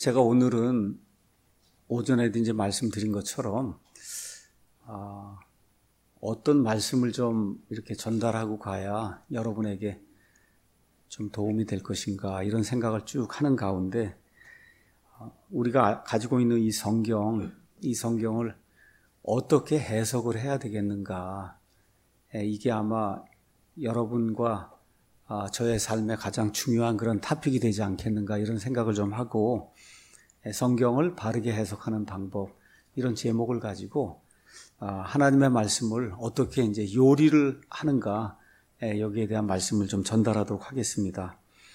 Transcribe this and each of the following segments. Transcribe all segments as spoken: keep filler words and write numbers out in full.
제가 오늘은 오전에도 이제 말씀드린 것처럼 아, 어떤 말씀을 좀 이렇게 전달하고 가야 여러분에게 좀 도움이 될 것인가 이런 생각을 쭉 하는 가운데 우리가 가지고 있는 이 성경, 이 성경을 어떻게 해석을 해야 되겠는가, 이게 아마 여러분과 저의 삶에 가장 중요한 그런 토픽이 되지 않겠는가 이런 생각을 좀 하고, 성경을 바르게 해석하는 방법, 이런 제목을 가지고 하나님의 말씀을 어떻게 이제 요리를 하는가, 여기에 대한 말씀을 좀 전달하도록 하겠습니다.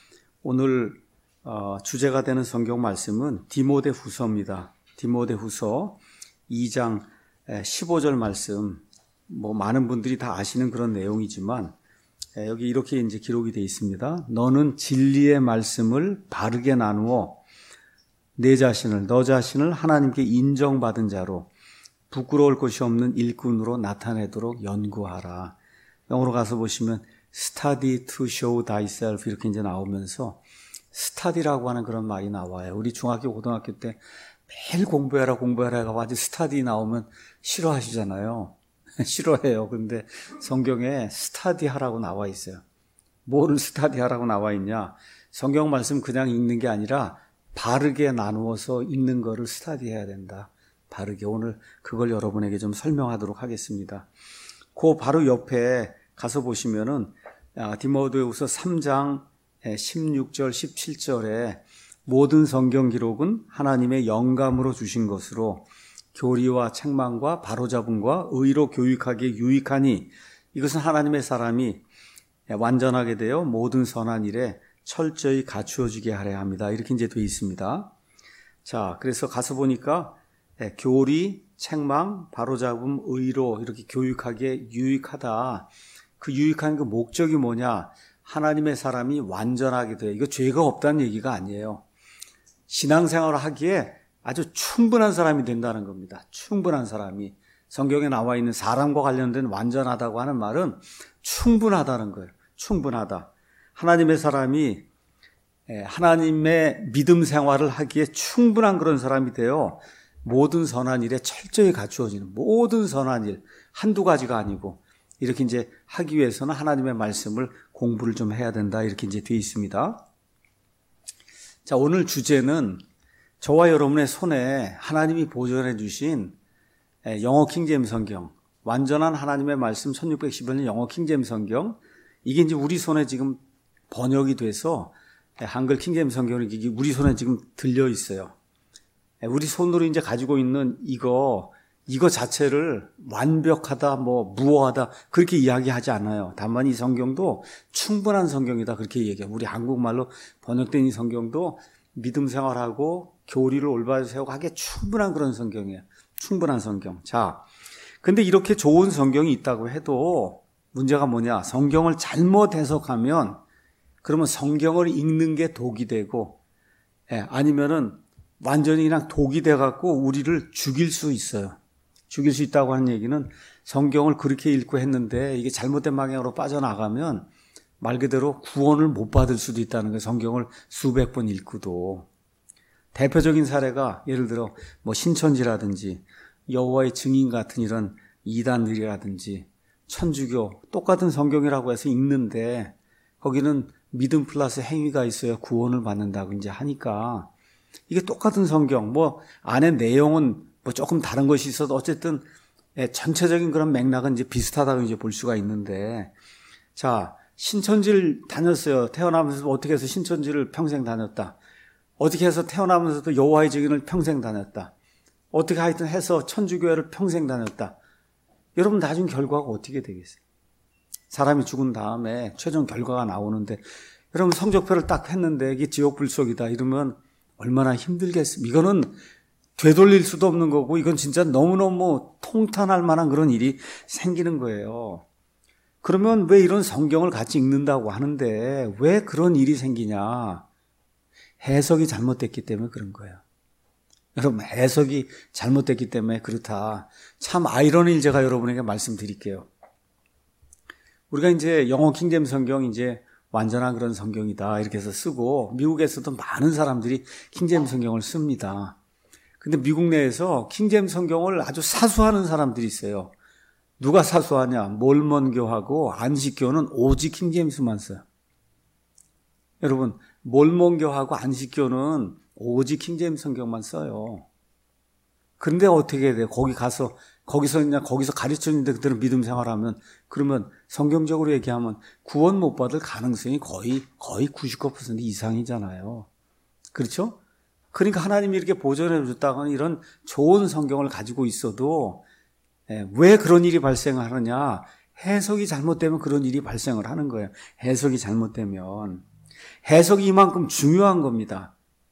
오늘 주제가 되는 성경 말씀은 디모데후서입니다. 디모데후서 이 장 십오 절 말씀, 뭐 많은 분들이 다 아시는 그런 내용이지만 여기 이렇게 이제 기록이 되어 있습니다. 너는 진리의 말씀을 바르게 나누어 내 자신을, 너 자신을 하나님께 인정받은 자로 부끄러울 것이 없는 일꾼으로 나타내도록 연구하라. 영어로 가서 보시면 study to show thyself 이렇게 이제 나오면서 스타디라고 하는 그런 말이 나와요. 우리 중학교, 고등학교 때 매일 공부해라 공부해라 해가지고 아주 스타디 나오면 싫어하시잖아요. 싫어해요. 근데 성경에 스타디 하라고 나와 있어요. 뭐를 스타디 하라고 나와 있냐? 성경 말씀 그냥 읽는 게 아니라 바르게 나누어서 읽는 거를 스타디 해야 된다. 바르게. 오늘 그걸 여러분에게 좀 설명하도록 하겠습니다. 그 바로 옆에 가서 보시면은 디모데후서 삼 장 십육 절 십칠 절에 모든 성경 기록은 하나님의 영감으로 주신 것으로 교리와 책망과 바로잡음과 의로 교육하기에 유익하니 이것은 하나님의 사람이 완전하게 되어 모든 선한 일에 철저히 갖추어지게 하려 합니다. 이렇게 이제 되어 있습니다. 자, 그래서 가서 보니까 교리, 책망, 바로잡음, 의로 이렇게 교육하기에 유익하다. 그 유익한 그 목적이 뭐냐? 하나님의 사람이 완전하게 돼요. 이거 죄가 없다는 얘기가 아니에요. 신앙생활을 하기에 아주 충분한 사람이 된다는 겁니다. 충분한 사람이. 성경에 나와 있는 사람과 관련된 완전하다고 하는 말은 충분하다는 거예요. 충분하다. 하나님의 사람이 하나님의 믿음 생활을 하기에 충분한 그런 사람이 되어 모든 선한 일에 철저히 갖추어지는, 모든 선한 일, 한두 가지가 아니고 이렇게 이제 하기 위해서는 하나님의 말씀을 공부를 좀 해야 된다. 이렇게 이제 되어 있습니다. 자, 오늘 주제는 저와 여러분의 손에 하나님이 보존해 주신 영어 킹제임스 성경, 완전한 하나님의 말씀 천육백십 년 영어 킹제임스 성경, 이게 이제 우리 손에 지금 번역이 돼서 한글 킹제임스 성경이 우리 손에 지금 들려 있어요. 우리 손으로 이제 가지고 있는 이거, 이거 자체를 완벽하다, 뭐, 무어하다, 그렇게 이야기하지 않아요. 다만 이 성경도 충분한 성경이다, 그렇게 얘기해요. 우리 한국말로 번역된 이 성경도 믿음 생활하고 교리를 올바로 세우고 하기에 충분한 그런 성경이에요. 충분한 성경. 자, 근데 이렇게 좋은 성경이 있다고 해도 문제가 뭐냐? 성경을 잘못 해석하면 그러면 성경을 읽는 게 독이 되고, 예, 아니면은 완전히 그냥 독이 돼갖고 우리를 죽일 수 있어요. 죽일 수 있다고 하는 얘기는 성경을 그렇게 읽고 했는데 이게 잘못된 방향으로 빠져나가면 말 그대로 구원을 못 받을 수도 있다는 거예요. 성경을 수백 번 읽고도. 대표적인 사례가 예를 들어 뭐 신천지라든지 여호와의 증인 같은 이런 이단들이라든지 천주교, 똑같은 성경이라고 해서 읽는데 거기는 믿음 플러스 행위가 있어야 구원을 받는다고 이제 하니까 이게 똑같은 성경, 뭐 안에 내용은 뭐 조금 다른 것이 있어도 어쨌든 전체적인 그런 맥락은 이제 비슷하다고 이제 볼 수가 있는데, 자, 신천지를 다녔어요. 태어나면서 어떻게 해서 신천지를 평생 다녔다. 어떻게 해서 태어나면서도 여호와의 증인을 평생 다녔다. 어떻게 하여튼 해서 천주교회를 평생 다녔다. 여러분 나중 결과가 어떻게 되겠어요? 사람이 죽은 다음에 최종 결과가 나오는데 여러분 성적표를 딱 했는데 이게 지옥 불속이다 이러면 얼마나 힘들겠습니까? 이거는 되돌릴 수도 없는 거고 이건 진짜 너무너무 통탄할 만한 그런 일이 생기는 거예요. 그러면 왜 이런 성경을 같이 읽는다고 하는데 왜 그런 일이 생기냐? 해석이 잘못됐기 때문에 그런 거예요. 여러분 해석이 잘못됐기 때문에 그렇다. 참 아이러니를 제가 여러분에게 말씀드릴게요. 우리가 이제 영어 킹제임스 성경 이제 완전한 그런 성경이다 이렇게 해서 쓰고, 미국에서도 많은 사람들이 킹제임스 성경을 씁니다. 근데 미국 내에서 킹제임스 성경을 아주 사수하는 사람들이 있어요. 누가 사수하냐? 몰몬교하고 안식교는 오직 킹제임스만 써요. 여러분, 몰몬교하고 안식교는 오직 킹제임스 성경만 써요. 그런데 어떻게 돼요? 거기 가서 거기서 그냥 거기서 가르쳐주는데 그들은 믿음 생활하면, 그러면 성경적으로 얘기하면 구원 못 받을 가능성이 거의 거의 구십구 퍼센트 이상이잖아요. 그렇죠? 그러니까 하나님이 이렇게 보존해 줬다가는 이런 좋은 성경을 가지고 있어도 왜 그런 일이 발생하느냐? 해석이 잘못되면 그런 일이 발생을 하는 거예요. 해석이 잘못되면. 해석이 이만큼 중요한 겁니다.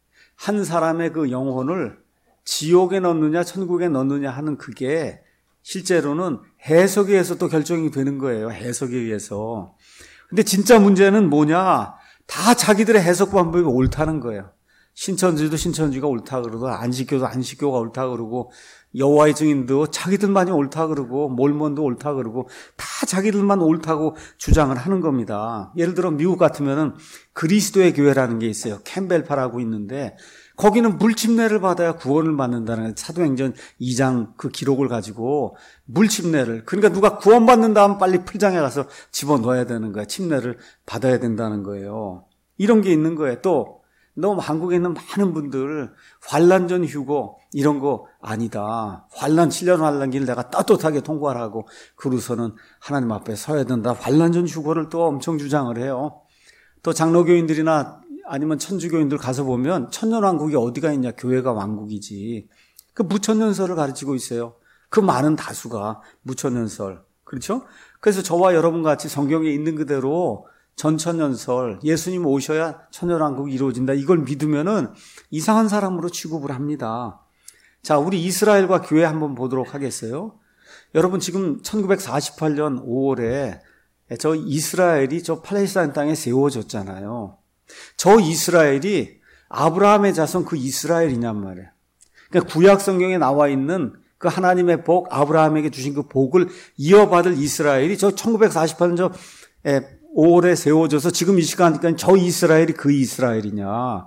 한 사람의 그 영혼을 지옥에 넣느냐 천국에 넣느냐 하는 그게 실제로는 해석에 의해서 또 결정이 되는 거예요. 해석에 의해서. 근데 진짜 문제는 뭐냐? 다 자기들의 해석 방법이 옳다는 거예요. 신천지도 신천지가 옳다 그러고, 안식교도 안식교가 옳다 그러고, 여호와의 증인도 자기들만이 옳다 그러고, 몰몬도 옳다 그러고, 다 자기들만 옳다고 주장을 하는 겁니다. 예를 들어 미국 같으면은 그리스도의 교회라는 게 있어요. 캠벨파라고 있는데, 거기는 물침례를 받아야 구원을 받는다는, 사도행전 이 장 그 기록을 가지고 물침례를, 그러니까 누가 구원받는 다음 빨리 풀장에 가서 집어넣어야 되는 거야. 침례를 받아야 된다는 거예요. 이런 게 있는 거예요. 또 너무 한국에 있는 많은 분들 환난 전 휴고 이런 거 아니다. 환난 칠 년 환난기를 내가 떳떳하게 통과하고 그러고서는 하나님 앞에 서야 된다. 환난 전 휴고를 또 엄청 주장을 해요. 또 장로교인들이나 아니면 천주교인들 가서 보면 천년왕국이 어디가 있냐? 교회가 왕국이지. 그 무천년설을 가르치고 있어요. 그 많은 다수가 무천년설. 그렇죠? 그래서 저와 여러분 같이 성경에 있는 그대로 전천년설, 예수님 오셔야 천년왕국이 이루어진다, 이걸 믿으면은 이상한 사람으로 취급을 합니다. 자, 우리 이스라엘과 교회 한번 보도록 하겠어요? 여러분, 지금 천구백사십팔 년 오월에 저 이스라엘이 저 팔레스타인 땅에 세워졌잖아요. 저 이스라엘이 아브라함의 자손 그 이스라엘이냔 말이에요. 그러니까 구약 성경에 나와 있는 그 하나님의 복, 아브라함에게 주신 그 복을 이어받을 이스라엘이 저 천구백사십팔 년 저 오월에 세워져서 지금 이 시간까지 저 이스라엘이 그 이스라엘이냐?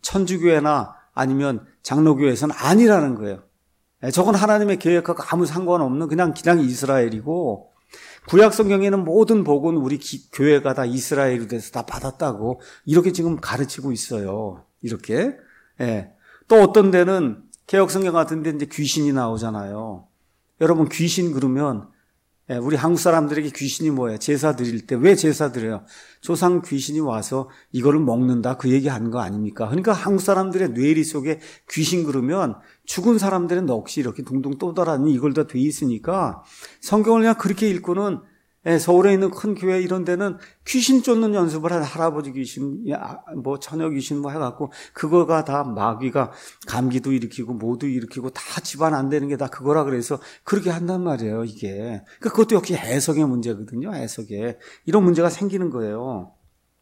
천주교회나 아니면 장로교회에서는 아니라는 거예요. 저건 하나님의 계획하고 아무 상관없는 그냥 그냥 이스라엘이고, 구약 성경에는 모든 복은 우리 기, 교회가 다 이스라엘이 돼서 다 받았다고 이렇게 지금 가르치고 있어요. 이렇게. 예. 또 어떤 데는 개혁 성경 같은 데 이제 귀신이 나오잖아요. 여러분, 귀신 그러면 우리 한국 사람들에게 귀신이 뭐예요? 제사 드릴 때 왜 제사 드려요? 조상 귀신이 와서 이거를 먹는다, 그 얘기 하는 거 아닙니까? 그러니까 한국 사람들의 뇌리 속에 귀신 그러면 죽은 사람들은 넋이 이렇게 둥둥 떠돌아다니는 이걸 다 돼 있으니까 성경을 그냥 그렇게 읽고는, 서울에 있는 큰 교회 이런 데는 귀신 쫓는 연습을 한 할아버지 귀신, 뭐 처녀 귀신 뭐 해갖고 그거가 다 마귀가 감기도 일으키고 뭐도 일으키고 다 집안 안 되는 게 다 그거라 그래서 그렇게 한단 말이에요, 이게. 그러니까 그것도 역시 해석의 문제거든요, 해석에. 이런 문제가 생기는 거예요.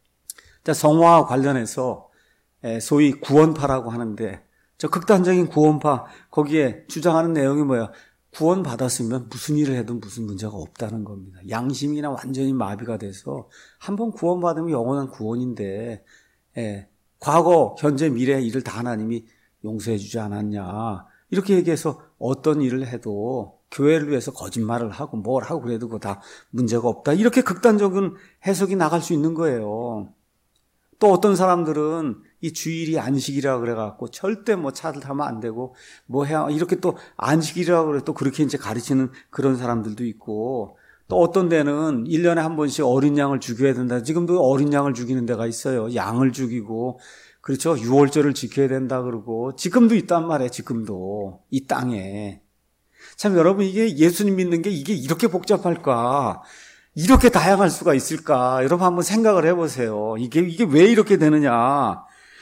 자, 성화와 관련해서 소위 구원파라고 하는데, 저 극단적인 구원파, 거기에 주장하는 내용이 뭐예요? 구원 받았으면 무슨 일을 해도 무슨 문제가 없다는 겁니다. 양심이나 완전히 마비가 돼서 한번 구원 받으면 영원한 구원인데, 예, 과거, 현재, 미래 일을 다 하나님이 용서해 주지 않았냐, 이렇게 얘기해서 어떤 일을 해도 교회를 위해서 거짓말을 하고 뭘 하고 그래도 그거 다 문제가 없다, 이렇게 극단적인 해석이 나갈 수 있는 거예요. 또 어떤 사람들은 이 주일이 안식이라 그래갖고 절대 뭐 차를 타면 안 되고 뭐 해야, 이렇게 또 안식이라고 그래 또 그렇게 이제 가르치는 그런 사람들도 있고, 또 어떤 데는 일 년에 한 번씩 어린 양을 죽여야 된다. 지금도 어린 양을 죽이는 데가 있어요. 양을 죽이고, 그렇죠. 유월절을 지켜야 된다 그러고, 지금도 있단 말이에요. 지금도 이 땅에. 참 여러분, 이게 예수님 믿는 게 이게 이렇게 복잡할까? 이렇게 다양할 수가 있을까? 여러분 한번 생각을 해보세요. 이게, 이게 왜 이렇게 되느냐?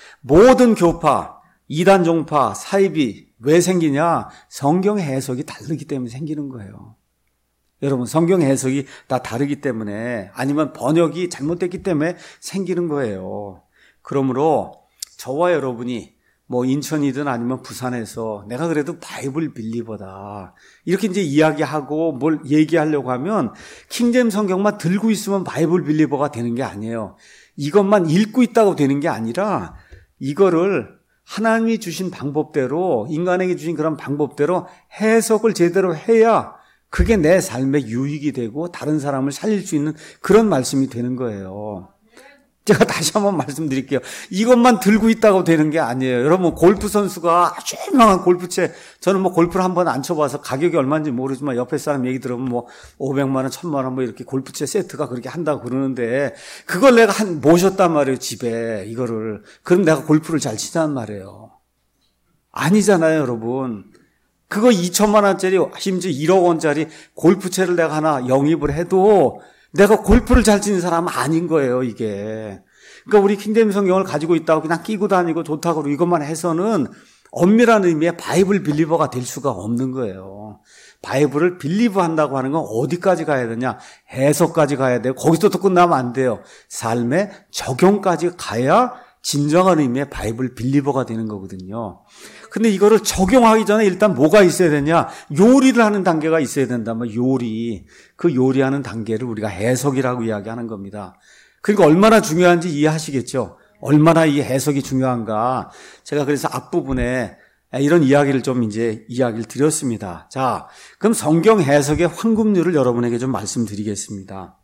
모든 교파, 이단 종파, 사이비 왜 생기냐? 성경 해석이 다르기 때문에 생기는 거예요. 여러분, 성경 해석이 다 다르기 때문에, 아니면 번역이 잘못됐기 때문에 생기는 거예요. 그러므로 저와 여러분이 뭐 인천이든 아니면 부산에서 내가 그래도 바이블 빌리버다, 이렇게 이제 이야기하고 뭘 얘기하려고 하면 킹제임스 성경만 들고 있으면 바이블 빌리버가 되는 게 아니에요. 이것만 읽고 있다고 되는 게 아니라 이거를 하나님이 주신 방법대로, 인간에게 주신 그런 방법대로 해석을 제대로 해야 그게 내 삶에 유익이 되고 다른 사람을 살릴 수 있는 그런 말씀이 되는 거예요. 제가 다시 한번 말씀드릴게요. 이것만 들고 있다고 되는 게 아니에요. 여러분, 골프 선수가 아주 유명한 골프채, 저는 뭐 골프를 한번 안 쳐봐서 가격이 얼마인지 모르지만 옆에 사람 얘기 들으면 뭐 오백만 원, 천만 원 뭐 이렇게 골프채 세트가 그렇게 한다고 그러는데 그걸 내가 한 모셨단 말이에요, 집에 이거를. 그럼 내가 골프를 잘 치자는 말이에요. 아니잖아요, 여러분. 그거 이천만 원짜리, 심지어 일억 원짜리 골프채를 내가 하나 영입을 해도 내가 골프를 잘 치는 사람은 아닌 거예요, 이게. 그러니까 우리 킹덤 성경을 가지고 있다고 그냥 끼고 다니고 좋다고 이것만 해서는 엄밀한 의미의 바이블 빌리버가 될 수가 없는 거예요. 바이블을 빌리브 한다고 하는 건 어디까지 가야 되냐? 해석까지 가야 돼요. 거기서 또 끝나면 안 돼요. 삶의 적용까지 가야 진정한 의미의 바이블 빌리버가 되는 거거든요. 근데 이거를 적용하기 전에 일단 뭐가 있어야 되냐? 요리를 하는 단계가 있어야 된다면 요리. 그 요리하는 단계를 우리가 해석이라고 이야기하는 겁니다. 그러니까 얼마나 중요한지 이해하시겠죠? 얼마나 이 해석이 중요한가. 제가 그래서 앞부분에 이런 이야기를 좀 이제 이야기를 드렸습니다. 자, 그럼 성경 해석의 황금률을 여러분에게 좀 말씀드리겠습니다.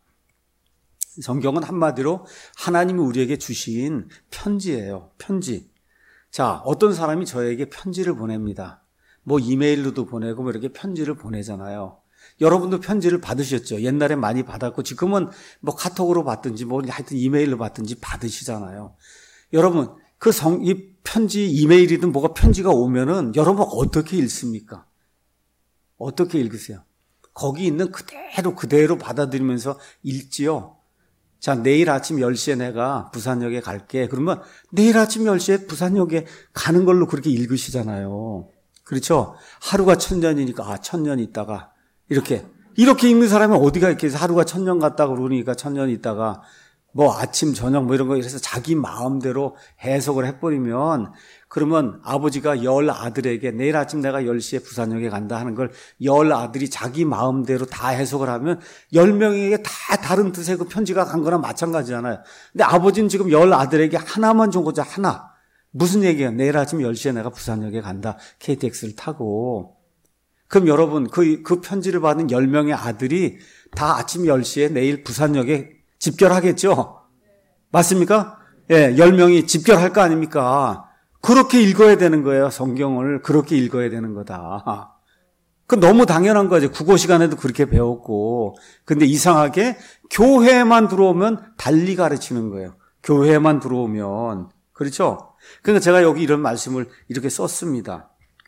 성경은 한마디로 하나님이 우리에게 주신 편지예요. 편지. 자, 어떤 사람이 저에게 편지를 보냅니다. 뭐 이메일로도 보내고 뭐 이렇게 편지를 보내잖아요. 여러분도 편지를 받으셨죠? 옛날에 많이 받았고 지금은 뭐 카톡으로 받든지 뭐 하여튼 이메일로 받든지 받으시잖아요. 여러분, 그 성, 이 편지, 이메일이든 뭐가 편지가 오면은 여러분 어떻게 읽습니까? 어떻게 읽으세요? 거기 있는 그대로 그대로 받아들이면서 읽지요. 자, 내일 아침 열 시에 내가 부산역에 갈게. 그러면 내일 아침 열 시에 부산역에 가는 걸로 그렇게 읽으시잖아요. 그렇죠? 하루가 천년이니까 아, 천년 있다가 이렇게 이렇게 읽는 사람이 어디가 이렇게 해서 하루가 천년 갔다고 그러니까 천년 있다가 뭐 아침 저녁 뭐 이런 거 이래서 자기 마음대로 해석을 해버리면 그러면 아버지가 열 아들에게 내일 아침 내가 열 시에 부산역에 간다 하는 걸 열 아들이 자기 마음대로 다 해석을 하면 열 명에게 다 다른 뜻의 그 편지가 간 거나 마찬가지잖아요. 근데 아버지는 지금 열 아들에게 하나만 준 거죠. 하나. 무슨 얘기예요? 내일 아침 열 시에 내가 부산역에 간다. 케이티엑스를 타고. 그럼 여러분 그, 그 편지를 받은 열 명의 아들이 다 아침 열 시에 내일 부산역에 집결하겠죠? 맞습니까? 예, 열 명이 집결할 거 아닙니까? 그렇게 읽어야 되는 거예요. 성경을 그렇게 읽어야 되는 거다. 그 너무 당연한 거죠. 국어 시간에도 그렇게 배웠고. 근데 이상하게 교회에만 들어오면 달리 가르치는 거예요. 교회에만 들어오면. 그렇죠? 그러니까 제가 여기 이런 말씀을 이렇게 썼습니다.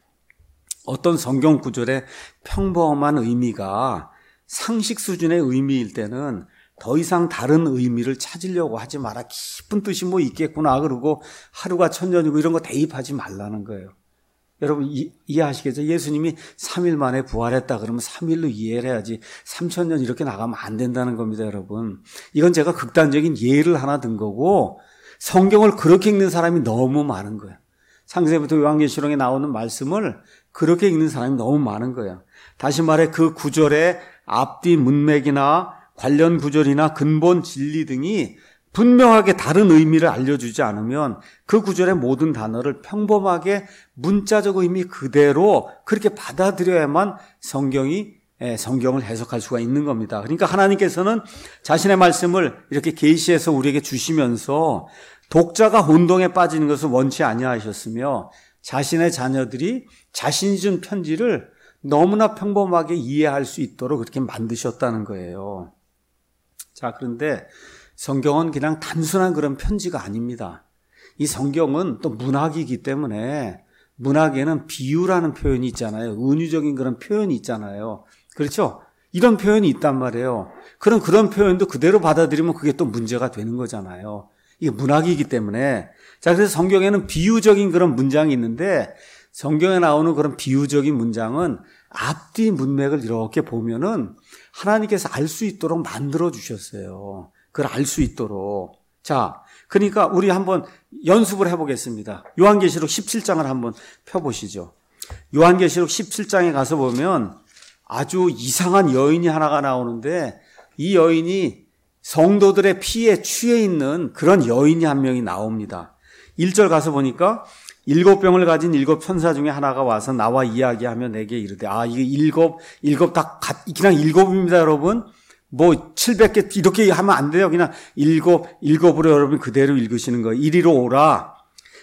어떤 성경 구절의 평범한 의미가 상식 수준의 의미일 때는 더 이상 다른 의미를 찾으려고 하지 마라. 깊은 뜻이 뭐 있겠구나. 그러고 하루가 천년이고 이런 거 대입하지 말라는 거예요. 여러분 이, 이해하시겠죠? 예수님이 삼 일 만에 부활했다 그러면 삼 일로 이해를 해야지 삼천 년 이렇게 나가면 안 된다는 겁니다, 여러분. 이건 제가 극단적인 예를 하나 든 거고 성경을 그렇게 읽는 사람이 너무 많은 거예요. 창세기부터 요한계시록에 나오는 말씀을 그렇게 읽는 사람이 너무 많은 거예요. 다시 말해 그 구절의 앞뒤 문맥이나 관련 구절이나 근본 진리 등이 분명하게 다른 의미를 알려주지 않으면 그 구절의 모든 단어를 평범하게 문자적 의미 그대로 그렇게 받아들여야만 성경이 성경을 해석할 수가 있는 겁니다. 그러니까 하나님께서는 자신의 말씀을 이렇게 계시해서 우리에게 주시면서 독자가 혼동에 빠지는 것을 원치 아니하셨으며 자신의 자녀들이 자신이 준 편지를 너무나 평범하게 이해할 수 있도록 그렇게 만드셨다는 거예요. 자, 그런데 성경은 그냥 단순한 그런 편지가 아닙니다. 이 성경은 또 문학이기 때문에 문학에는 비유라는 표현이 있잖아요. 은유적인 그런 표현이 있잖아요. 그렇죠? 이런 표현이 있단 말이에요. 그럼 그런 표현도 그대로 받아들이면 그게 또 문제가 되는 거잖아요. 이게 문학이기 때문에. 자, 그래서 성경에는 비유적인 그런 문장이 있는데 성경에 나오는 그런 비유적인 문장은 앞뒤 문맥을 이렇게 보면은 하나님께서 알 수 있도록 만들어 주셨어요. 그걸 알 수 있도록. 자, 그러니까 우리 한번 연습을 해보겠습니다. 요한계시록 십칠 장을 한번 펴보시죠. 요한계시록 십칠 장에 가서 보면 아주 이상한 여인이 하나가 나오는데 이 여인이 성도들의 피에 취해 있는 그런 여인이 한 명이 나옵니다. 일 절 가서 보니까 일곱 병을 가진 일곱 천사 중에 하나가 와서 나와 이야기하며 내게 이르되, 아, 이게 일곱, 일곱 다, 그냥 일곱입니다, 여러분. 뭐, 칠백 개, 이렇게 하면 안 돼요. 그냥 일곱, 일곱으로 여러분 그대로 읽으시는 거예요. 이리로 오라.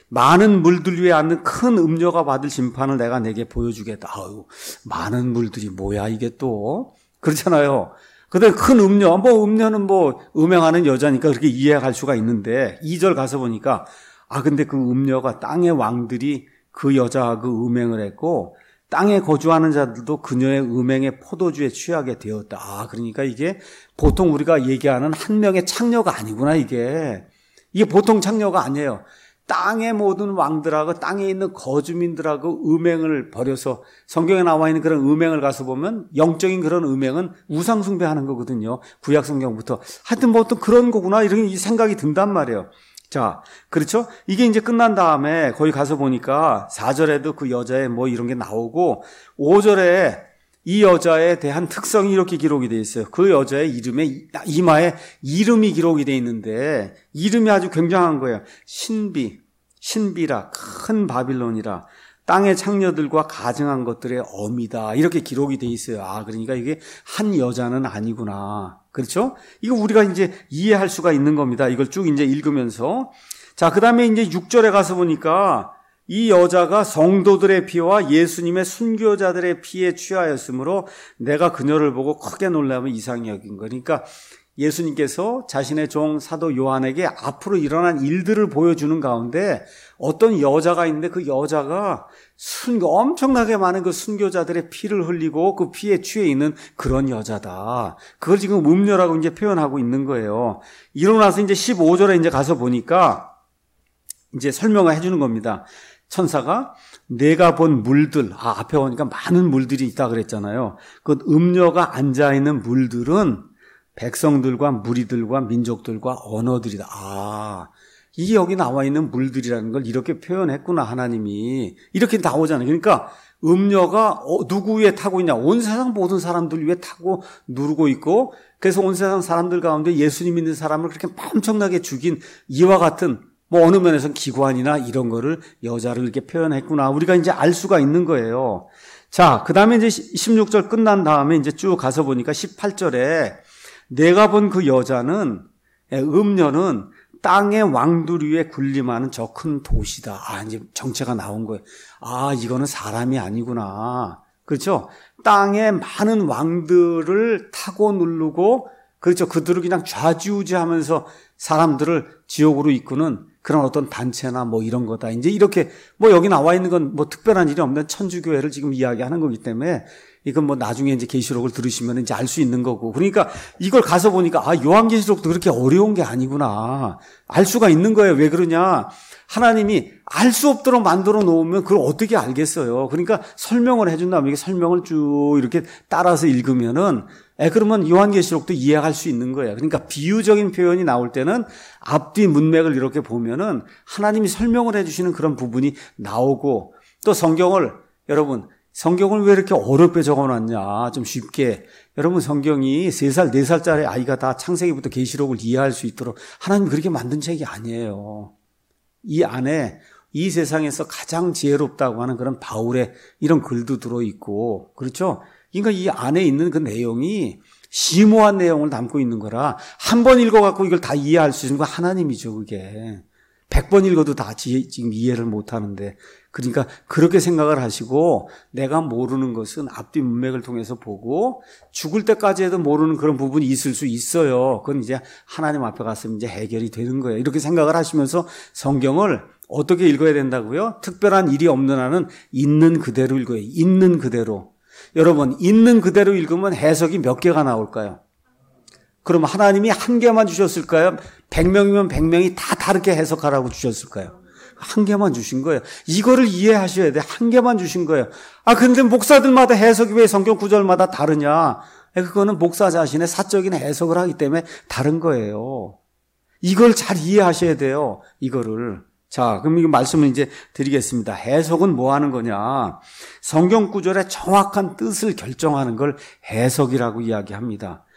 많은 물들 위에 앉는 큰 음녀가 받을 심판을 내가 내게 보여주겠다. 아유, 많은 물들이 뭐야, 이게 또. 그렇잖아요. 근데 큰 음녀, 뭐, 음녀는 뭐, 음행하는 여자니까 그렇게 이해할 수가 있는데, 이 절 가서 보니까, 아, 근데 그 음녀가 땅의 왕들이 그 여자와 그 음행을 했고, 땅에 거주하는 자들도 그녀의 음행의 포도주에 취하게 되었다. 아, 그러니까 이게 보통 우리가 얘기하는 한 명의 창녀가 아니구나, 이게. 이게 보통 창녀가 아니에요. 땅의 모든 왕들하고 땅에 있는 거주민들하고 음행을 벌여서, 성경에 나와 있는 그런 음행을 가서 보면 영적인 그런 음행은 우상 숭배하는 거거든요. 구약 성경부터. 하여튼 뭐 또 그런 거구나, 이런 생각이 든단 말이에요. 자, 그렇죠? 이게 이제 끝난 다음에 거기 가서 보니까 사 절에도 그 여자의 뭐 이런 게 나오고, 오 절에 이 여자에 대한 특성이 이렇게 기록이 되어 있어요. 그 여자의 이름에, 이마에 이름이 기록이 되어 있는데, 이름이 아주 굉장한 거예요. 신비, 신비라, 큰 바빌론이라, 땅의 창녀들과 가증한 것들의 어미다. 이렇게 기록이 되어 있어요. 아, 그러니까 이게 한 여자는 아니구나. 그렇죠? 이거 우리가 이제 이해할 수가 있는 겁니다. 이걸 쭉 이제 읽으면서. 자, 그 다음에 이제 육 절에 가서 보니까 이 여자가 성도들의 피와 예수님의 순교자들의 피에 취하였으므로 내가 그녀를 보고 크게 놀라며 이상히 여긴 거니까, 예수님께서 자신의 종 사도 요한에게 앞으로 일어난 일들을 보여주는 가운데 어떤 여자가 있는데, 그 여자가 순, 엄청나게 많은 그 순교자들의 피를 흘리고 그 피에 취해 있는 그런 여자다. 그걸 지금 음녀라고 이제 표현하고 있는 거예요. 이러고 나서 이제 십오 절에 이제 가서 보니까 이제 설명을 해주는 겁니다. 천사가 내가 본 물들, 아, 앞에 보니까 많은 물들이 있다 그랬잖아요. 그 음녀가 앉아있는 물들은 백성들과 무리들과 민족들과 언어들이다. 아, 이게 여기 나와 있는 물들이라는 걸 이렇게 표현했구나, 하나님이. 이렇게 나오잖아요. 그러니까 음녀가 어, 누구 위에 타고 있냐? 온 세상 모든 사람들 위에 타고 누르고 있고, 그래서 온 세상 사람들 가운데 예수님 믿는 사람을 그렇게 엄청나게 죽인 이와 같은, 뭐 어느 면에서는 기관이나 이런 거를 여자를 이렇게 표현했구나. 우리가 이제 알 수가 있는 거예요. 자, 그 다음에 이제 십육 절 끝난 다음에 이제 쭉 가서 보니까 십팔 절에 내가 본 그 여자는, 음녀는 땅의 왕들 위에 군림하는 저 큰 도시다. 아, 이제 정체가 나온 거예요. 아, 이거는 사람이 아니구나. 그렇죠? 땅의 많은 왕들을 타고 누르고, 그렇죠? 그들을 그냥 좌지우지하면서 사람들을 지옥으로 이끄는 그런 어떤 단체나 뭐 이런 거다. 이제 이렇게 뭐 여기 나와 있는 건 뭐 특별한 일이 없는 천주교회를 지금 이야기하는 거기 때문에 이건 뭐 나중에 이제 계시록을 들으시면 이제 알 수 있는 거고. 그러니까 이걸 가서 보니까 아, 요한계시록도 그렇게 어려운 게 아니구나. 알 수가 있는 거예요. 왜 그러냐? 하나님이 알 수 없도록 만들어 놓으면 그걸 어떻게 알겠어요? 그러니까 설명을 해준다면 이게 설명을 쭉 이렇게 따라서 읽으면은 에, 그러면 요한계시록도 이해할 수 있는 거예요. 그러니까 비유적인 표현이 나올 때는 앞뒤 문맥을 이렇게 보면은 하나님이 설명을 해주시는 그런 부분이 나오고, 또 성경을, 여러분, 성경을 왜 이렇게 어렵게 적어놨냐, 좀 쉽게. 여러분, 성경이 세 살, 네 살짜리 아이가 다 창세기부터 계시록을 이해할 수 있도록 하나님 그렇게 만든 책이 아니에요. 이 안에 이 세상에서 가장 지혜롭다고 하는 그런 바울의 이런 글도 들어있고, 그렇죠? 그러니까 이 안에 있는 그 내용이 심오한 내용을 담고 있는 거라 한 번 읽어갖고 이걸 다 이해할 수 있는 건 하나님이죠, 그게. 백 번 읽어도 다 지금 이해를 못 하는데. 그러니까 그렇게 생각을 하시고, 내가 모르는 것은 앞뒤 문맥을 통해서 보고, 죽을 때까지 해도 모르는 그런 부분이 있을 수 있어요. 그건 이제 하나님 앞에 갔으면 이제 해결이 되는 거예요. 이렇게 생각을 하시면서 성경을 어떻게 읽어야 된다고요? 특별한 일이 없는 한은 있는 그대로 읽어요. 있는 그대로. 여러분, 있는 그대로 읽으면 해석이 몇 개가 나올까요? 그럼 하나님이 한 개만 주셨을까요? 백 명이면 백 명이 다 다르게 해석하라고 주셨을까요? 한 개만 주신 거예요. 이거를 이해하셔야 돼. 한 개만 주신 거예요. 아, 근데 목사들마다 해석이 왜 성경 구절마다 다르냐? 그거는 목사 자신의 사적인 해석을 하기 때문에 다른 거예요. 이걸 잘 이해하셔야 돼요. 이거를. 자, 그럼 이 말씀을 이제 드리겠습니다. 해석은 뭐 하는 거냐? 성경 구절의 정확한 뜻을 결정하는 걸 해석이라고 이야기합니다.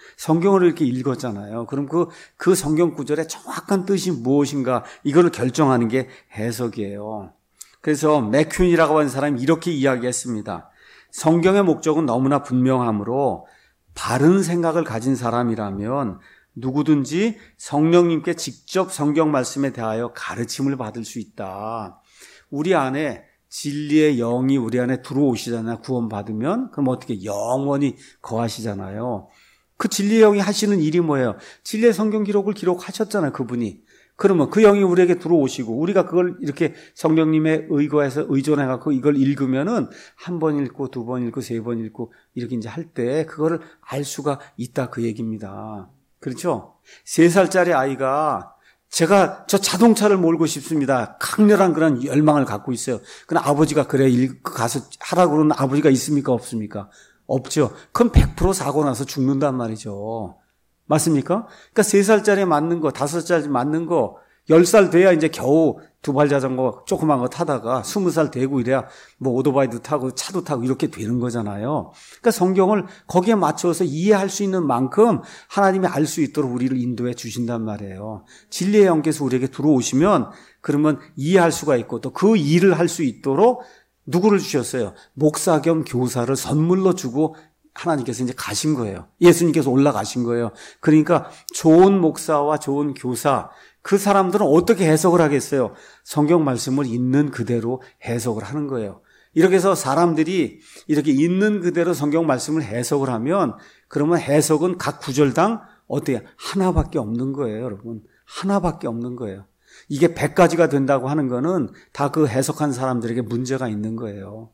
성경을 이렇게 읽었잖아요. 그럼 그, 그 성경 구절의 정확한 뜻이 무엇인가, 이걸 결정하는 게 해석이에요. 그래서 맥퀸이라고 하는 사람이 이렇게 이야기했습니다. 성경의 목적은 너무나 분명하므로 바른 생각을 가진 사람이라면 누구든지 성령님께 직접 성경 말씀에 대하여 가르침을 받을 수 있다. 우리 안에 진리의 영이 우리 안에 들어오시잖아요. 구원받으면. 그럼 어떻게 영원히 거하시잖아요. 그 진리의 영이 하시는 일이 뭐예요? 진리의 성경 기록을 기록하셨잖아요. 그분이. 그러면 그 영이 우리에게 들어오시고 우리가 그걸 이렇게 성령님의 의거해서 의존해갖고 이걸 읽으면은 한 번 읽고 두 번 읽고 세 번 읽고 이렇게 이제 할 때 그거를 알 수가 있다, 그 얘기입니다. 그렇죠? 세 살짜리 아이가 제가 저 자동차를 몰고 싶습니다. 강렬한 그런 열망을 갖고 있어요. 그럼 아버지가 그래 가서 하라고 그러는 아버지가 있습니까? 없습니까? 없죠. 그럼 백 퍼센트 사고 나서 죽는단 말이죠. 맞습니까? 그러니까 세 살짜리 맞는 거, 다섯 살짜리 맞는 거, 열 살 돼야 이제 겨우 두발 자전거 조그만 거 타다가 스무 살 되고 이래야 뭐 오토바이도 타고 차도 타고 이렇게 되는 거잖아요. 그러니까 성경을 거기에 맞춰서 이해할 수 있는 만큼 하나님이 알 수 있도록 우리를 인도해 주신단 말이에요. 진리의 영께서 우리에게 들어오시면 그러면 이해할 수가 있고 또 그 일을 할 수 있도록 누구를 주셨어요? 목사 겸 교사를 선물로 주고 하나님께서 이제 가신 거예요. 예수님께서 올라가신 거예요. 그러니까 좋은 목사와 좋은 교사, 그 사람들은 어떻게 해석을 하겠어요? 성경 말씀을 있는 그대로 해석을 하는 거예요. 이렇게 해서 사람들이 이렇게 있는 그대로 성경 말씀을 해석을 하면 그러면 해석은 각 구절당 어때요? 하나밖에 없는 거예요, 여러분. 하나밖에 없는 거예요. 이게 백 가지가 된다고 하는 거는 다 그 해석한 사람들에게 문제가 있는 거예요.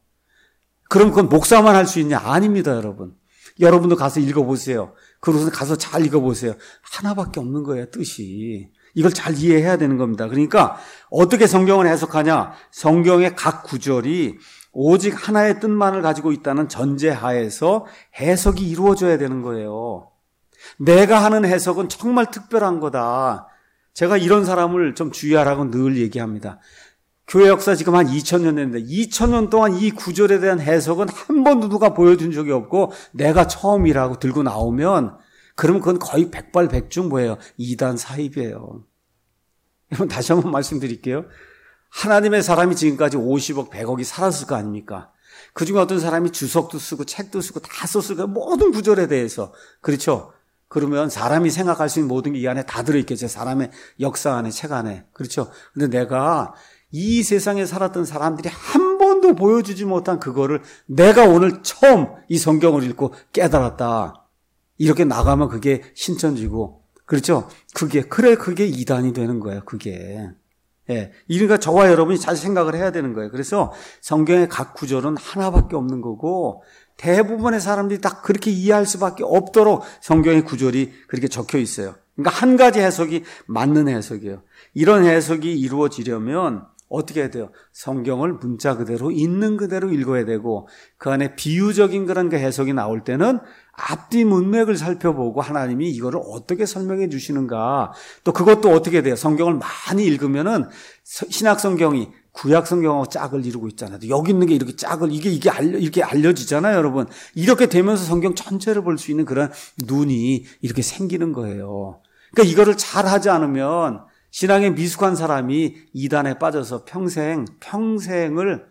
그럼 그건 목사만 할 수 있냐? 아닙니다, 여러분. 여러분도 가서 읽어보세요. 그러고서 가서 잘 읽어보세요. 하나밖에 없는 거예요, 뜻이. 이걸 잘 이해해야 되는 겁니다. 그러니까 어떻게 성경을 해석하냐? 성경의 각 구절이 오직 하나의 뜻만을 가지고 있다는 전제하에서 해석이 이루어져야 되는 거예요. 내가 하는 해석은 정말 특별한 거다. 제가 이런 사람을 좀 주의하라고 늘 얘기합니다. 교회 역사 지금 한 이천 년 됐는데 이천 년 동안 이 구절에 대한 해석은 한 번도 누가 보여준 적이 없고 내가 처음이라고 들고 나오면 그러면 그건 거의 백발백중 뭐예요? 이단 사입이에요. 여러분 다시 한번 말씀드릴게요. 하나님의 사람이 지금까지 오십억, 백억이 살았을 거 아닙니까? 그중에 어떤 사람이 주석도 쓰고 책도 쓰고 다 썼을 거예요. 모든 구절에 대해서. 그렇죠? 그러면 사람이 생각할 수 있는 모든 게 이 안에 다 들어있겠죠. 사람의 역사 안에, 책 안에. 그렇죠? 근데 내가 이 세상에 살았던 사람들이 한 번도 보여주지 못한 그거를 내가 오늘 처음 이 성경을 읽고 깨달았다. 이렇게 나가면 그게 신천지고, 그렇죠? 그게, 그래, 그게 이단이 되는 거예요, 그게. 예. 그러니까 저와 여러분이 잘 생각을 해야 되는 거예요. 그래서 성경의 각 구절은 하나밖에 없는 거고, 대부분의 사람들이 딱 그렇게 이해할 수밖에 없도록 성경의 구절이 그렇게 적혀 있어요. 그러니까 한 가지 해석이 맞는 해석이에요. 이런 해석이 이루어지려면 어떻게 해야 돼요? 성경을 문자 그대로 있는 그대로 읽어야 되고 그 안에 비유적인 그런 그 해석이 나올 때는 앞뒤 문맥을 살펴보고 하나님이 이거를 어떻게 설명해 주시는가. 또 그것도 어떻게 돼요? 성경을 많이 읽으면은 신약 성경이 구약 성경하고 짝을 이루고 있잖아요. 여기 있는 게 이렇게 짝을 이게 이게 알려 이렇게 알려지잖아요, 여러분. 이렇게 되면서 성경 전체를 볼 수 있는 그런 눈이 이렇게 생기는 거예요. 그러니까 이거를 잘 하지 않으면 신앙에 미숙한 사람이 이단에 빠져서 평생, 평생을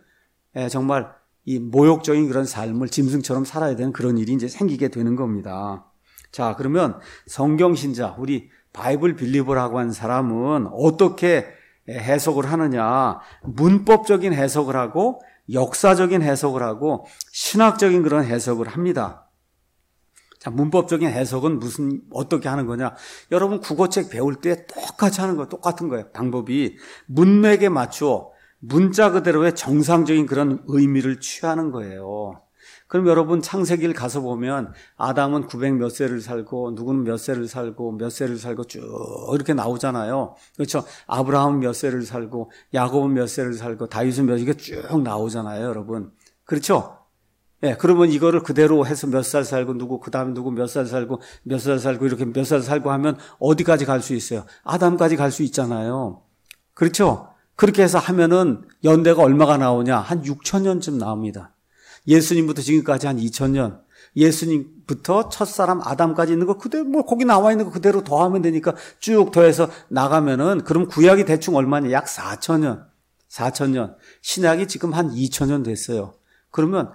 정말 이 모욕적인 그런 삶을 짐승처럼 살아야 되는 그런 일이 이제 생기게 되는 겁니다. 자, 그러면 성경신자, 우리 바이블 빌리버라고 하는 사람은 어떻게 해석을 하느냐? 문법적인 해석을 하고 역사적인 해석을 하고 신학적인 그런 해석을 합니다. 자, 문법적인 해석은 무슨, 어떻게 하는 거냐. 여러분 국어책 배울 때 똑같이 하는 거예요. 똑같은 거예요. 방법이 문맥에 맞추어 문자 그대로의 정상적인 그런 의미를 취하는 거예요. 그럼 여러분 창세기를 가서 보면 아담은 구백 몇 세를 살고 누구는 몇 세를 살고 몇 세를 살고 쭉 이렇게 나오잖아요. 그렇죠? 아브라함은 몇 세를 살고 야곱은 몇 세를 살고 다윗은 몇 이게 쭉 나오잖아요, 여러분. 그렇죠? 예, 그러면 이거를 그대로 해서 몇 살 살고 누구 그다음에 누구 몇 살 살고 몇 살 살고 이렇게 몇 살 살고 하면 어디까지 갈 수 있어요? 아담까지 갈 수 있잖아요. 그렇죠? 그렇게 해서 하면은 연대가 얼마가 나오냐? 한 육천 년쯤 나옵니다. 예수님부터 지금까지 한 이천 년. 예수님부터 첫사람 아담까지 있는 거 그대로 뭐 거기 나와 있는 거 그대로 더하면 되니까 쭉 더해서 나가면은 그럼 구약이 대충 얼마냐? 약 사천 년. 사천 년. 신약이 지금 한 이천 년 됐어요. 그러면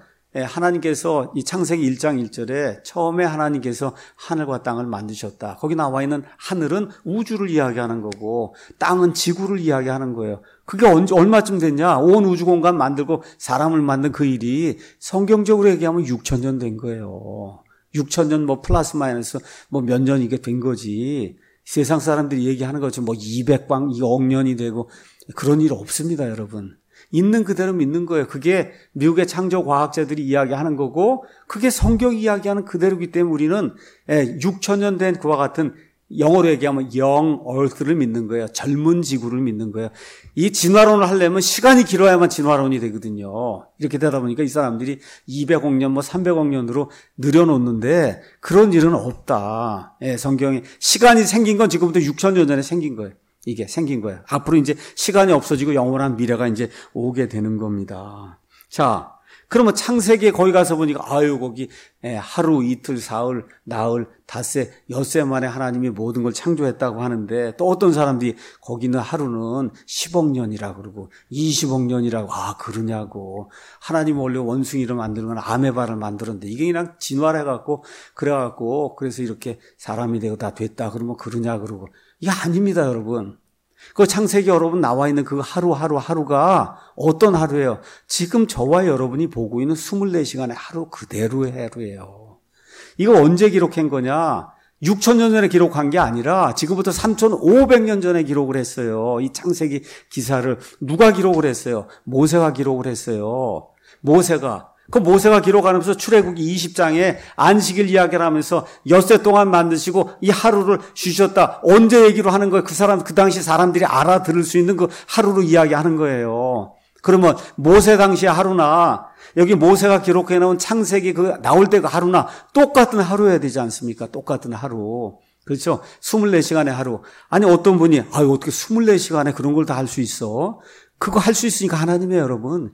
하나님께서 이 창세기 일 장 일 절에 처음에 하나님께서 하늘과 땅을 만드셨다. 거기 나와 있는 하늘은 우주를 이야기하는 거고 땅은 지구를 이야기하는 거예요. 그게 언제 얼마쯤 됐냐? 온 우주 공간 만들고 사람을 만든 그 일이 성경적으로 얘기하면 육천 년 된 거예요. 육천 년 뭐 플러스 마이너스 뭐 몇 년 이게 된 거지. 세상 사람들이 얘기하는 것처럼 뭐 이백방, 이억 년이 되고 그런 일 없습니다, 여러분. 있는 그대로 믿는 거예요. 그게 미국의 창조과학자들이 이야기하는 거고 그게 성경이 이야기하는 그대로이기 때문에 우리는 육천 년 된 그와 같은 영어로 얘기하면 young earth를 믿는 거예요. 젊은 지구를 믿는 거예요. 이 진화론을 하려면 시간이 길어야만 진화론이 되거든요. 이렇게 되다 보니까 이 사람들이 이백억 년, 뭐 삼백억 년으로 늘여놓는데 그런 일은 없다. 예, 성경에 시간이 생긴 건 지금부터 육천 년 전에 생긴 거예요. 이게 생긴 거예요. 앞으로 이제 시간이 없어지고 영원한 미래가 이제 오게 되는 겁니다. 자, 그러면 창세기에 거기 가서 보니까 아유 거기 하루, 이틀, 사흘, 나흘, 닷새, 엿새 만에 하나님이 모든 걸 창조했다고 하는데 또 어떤 사람들이 거기는 하루는 십억 년이라고 그러고 이십억 년이라고 아 그러냐고 하나님 원래 원숭이를 만드는 건 아메바를 만들었는데 이게 그냥 진화를 해갖고 그래갖고 그래서 이렇게 사람이 되고 다 됐다 그러면 그러냐 그러고 이게 아닙니다, 여러분. 그 창세기 여러분 나와 있는 그 하루하루 하루가 어떤 하루예요? 지금 저와 여러분이 보고 있는 이십사 시간의 하루 그대로의 하루예요. 이거 언제 기록한 거냐? 육천 년 전에 기록한 게 아니라 지금부터 삼천오백 년 전에 기록을 했어요. 이 창세기 기사를 누가 기록을 했어요? 모세가 기록을 했어요. 모세가. 그 모세가 기록하면서 출애굽기 이십 장에 안식일 이야기를 하면서 엿새 동안 만드시고 이 하루를 쉬셨다. 언제 얘기로 하는 거예요? 그 사람, 그 당시 사람들이 알아들을 수 있는 그 하루로 이야기하는 거예요. 그러면 모세 당시의 하루나 여기 모세가 기록해 놓은 창세기 그 나올 때 그 하루나 똑같은 하루여야 되지 않습니까? 똑같은 하루. 그렇죠? 이십사 시간의 하루. 아니 어떤 분이 아유 어떻게 이십사 시간에 그런 걸 다 할 수 있어? 그거 할 수 있으니까 하나님이에요, 여러분.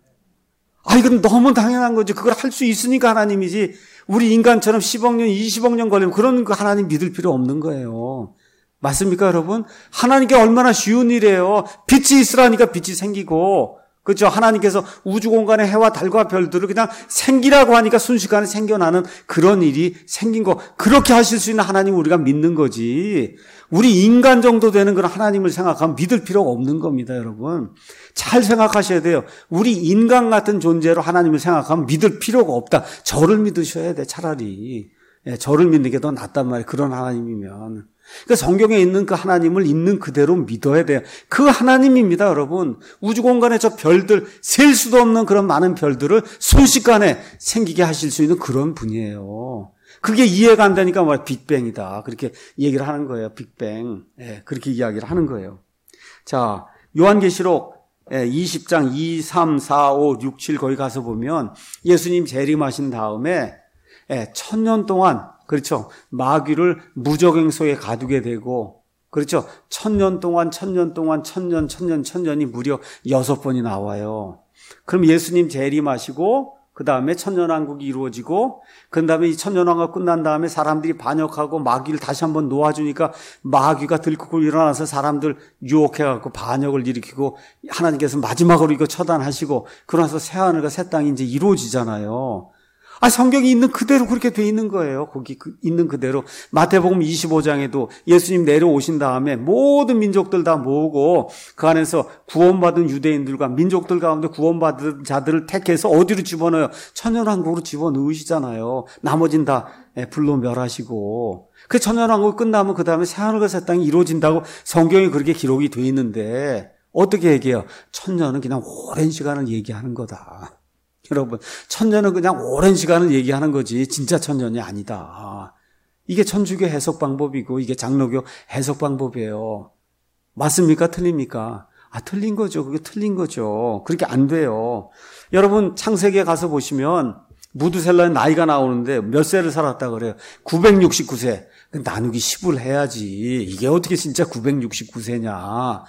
아, 이건 너무 당연한 거지. 그걸 할 수 있으니까 하나님이지. 우리 인간처럼 십억 년, 이십억 년 걸리면 그런 거 하나님 믿을 필요 없는 거예요. 맞습니까, 여러분? 하나님께 얼마나 쉬운 일이에요. 빛이 있으라니까 빛이 생기고. 그렇죠? 하나님께서 우주 공간의 해와 달과 별들을 그냥 생기라고 하니까 순식간에 생겨나는 그런 일이 생긴 거. 그렇게 하실 수 있는 하나님을 우리가 믿는 거지. 우리 인간 정도 되는 그런 하나님을 생각하면 믿을 필요가 없는 겁니다, 여러분. 잘 생각하셔야 돼요. 우리 인간 같은 존재로 하나님을 생각하면 믿을 필요가 없다. 저를 믿으셔야 돼, 차라리. 예, 저를 믿는 게 더 낫단 말이에요. 그런 하나님이면. 그러니까 성경에 있는 그 하나님을 있는 그대로 믿어야 돼요. 그 하나님입니다, 여러분. 우주 공간에 저 별들, 셀 수도 없는 그런 많은 별들을 순식간에 생기게 하실 수 있는 그런 분이에요. 그게 이해가 안 되니까 뭐 빅뱅이다. 그렇게 얘기를 하는 거예요. 빅뱅. 예, 그렇게 이야기를 하는 거예요. 자, 요한계시록 이십 장 이, 삼, 사, 오, 육, 칠 거기 가서 보면 예수님 재림하신 다음에 천년 동안 그렇죠. 마귀를 무적행 속에 가두게 되고 그렇죠. 천년 동안 천년 동안 천년 천년 천년이 무려 여섯 번이 나와요. 그럼 예수님 재림하시고 그 다음에 천년왕국이 이루어지고 그 다음에 이 천년왕국 끝난 다음에 사람들이 반역하고 마귀를 다시 한번 놓아주니까 마귀가 들끓고 일어나서 사람들 유혹해갖고 반역을 일으키고 하나님께서 마지막으로 이거 처단하시고 그러나서 새하늘과 새 땅이 이제 이루어지잖아요. 아, 성경이 있는 그대로 그렇게 돼 있는 거예요. 거기 그 있는 그대로. 마태복음 이십오 장에도 예수님 내려오신 다음에 모든 민족들 다 모으고 그 안에서 구원받은 유대인들과 민족들 가운데 구원받은 자들을 택해서 어디로 집어넣어요? 천년왕국으로 집어넣으시잖아요. 나머진 다 불로 멸하시고. 그 천년왕국이 끝나면 그 다음에 새하늘과 새 땅이 이루어진다고 성경이 그렇게 기록이 돼 있는데 어떻게 얘기해요? 천년은 그냥 오랜 시간을 얘기하는 거다. 여러분, 천년은 그냥 오랜 시간을 얘기하는 거지 진짜 천년이 아니다. 이게 천주교 해석 방법이고 이게 장로교 해석 방법이에요. 맞습니까? 틀립니까? 아, 틀린 거죠. 그게 틀린 거죠. 그렇게 안 돼요. 여러분, 창세기에 가서 보시면 무두셀라의 나이가 나오는데 몇 세를 살았다 그래요? 구백육십구 세. 나누기 십을 해야지. 이게 어떻게 진짜 구백육십구 세냐.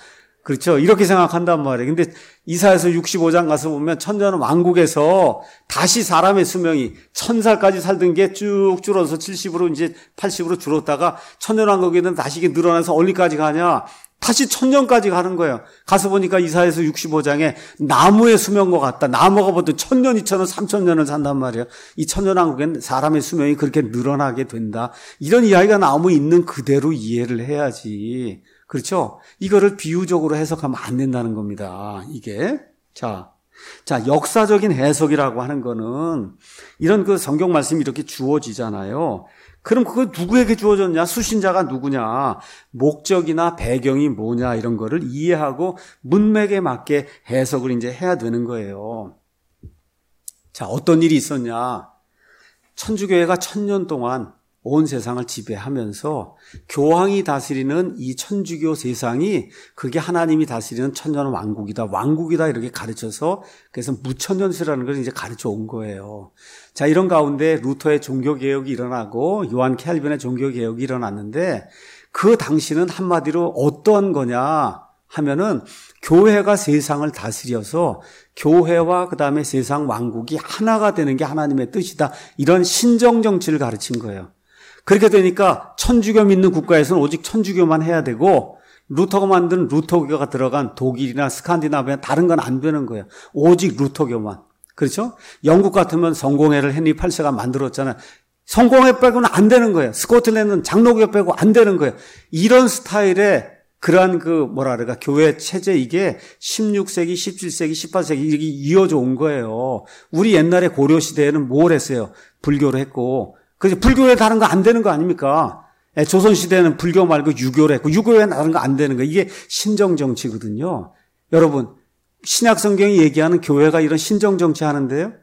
그렇죠? 이렇게 생각한단 말이에요. 근데 이사야서 육십오 장 가서 보면 천년 왕국에서 다시 사람의 수명이 천 살까지 살던 게 쭉 줄어서 칠십으로 이제 팔십으로 줄었다가 천년 왕국에는 다시 이게 늘어나서 어디까지 가냐? 다시 천년까지 가는 거예요. 가서 보니까 이사야서 육십오 장에 나무의 수명과 같다. 나무가 보통 천년, 이천년, 삼천년을 산단 말이에요. 이 천년 왕국엔 사람의 수명이 그렇게 늘어나게 된다. 이런 이야기가 나오면 있는 그대로 이해를 해야지. 그렇죠? 이거를 비유적으로 해석하면 안 된다는 겁니다. 이게. 자, 자, 역사적인 해석이라고 하는 거는 이런 그 성경 말씀이 이렇게 주어지잖아요. 그럼 그거 누구에게 주어졌냐? 수신자가 누구냐? 목적이나 배경이 뭐냐? 이런 거를 이해하고 문맥에 맞게 해석을 이제 해야 되는 거예요. 자, 어떤 일이 있었냐? 천주교회가 천년 동안 온 세상을 지배하면서 교황이 다스리는 이 천주교 세상이 그게 하나님이 다스리는 천년 왕국이다. 왕국이다 이렇게 가르쳐서 그래서 무천년세라는 걸 이제 가르쳐 온 거예요. 자, 이런 가운데 루터의 종교개혁이 일어나고 요한 캘빈의 종교개혁이 일어났는데 그 당시는 한마디로 어떤 거냐 하면은 교회가 세상을 다스려서 교회와 그 다음에 세상 왕국이 하나가 되는 게 하나님의 뜻이다. 이런 신정정치를 가르친 거예요. 그렇게 되니까 천주교 믿는 국가에서는 오직 천주교만 해야 되고 루터가 만든 루터교가 들어간 독일이나 스칸디나비아 다른 건 안 되는 거예요. 오직 루터교만. 그렇죠? 영국 같으면 성공회를 헨리 팔 세가 만들었잖아요. 성공회 빼고는 안 되는 거예요. 스코틀랜드는 장로교 빼고 안 되는 거예요. 이런 스타일의 그러한 그 뭐라 그럴까 교회 체제 이게 십육 세기, 십칠 세기, 십팔 세기 이렇게 이어져 온 거예요. 우리 옛날에 고려 시대에는 뭘 했어요? 불교를 했고 그래서 불교에 다른 거 안 되는 거 아닙니까? 조선 시대에는 불교 말고 유교를 했고 유교에 다른 거 안 되는 거 이게 신정 정치거든요. 여러분 신약 성경이 얘기하는 교회가 이런 신정 정치 하는데요?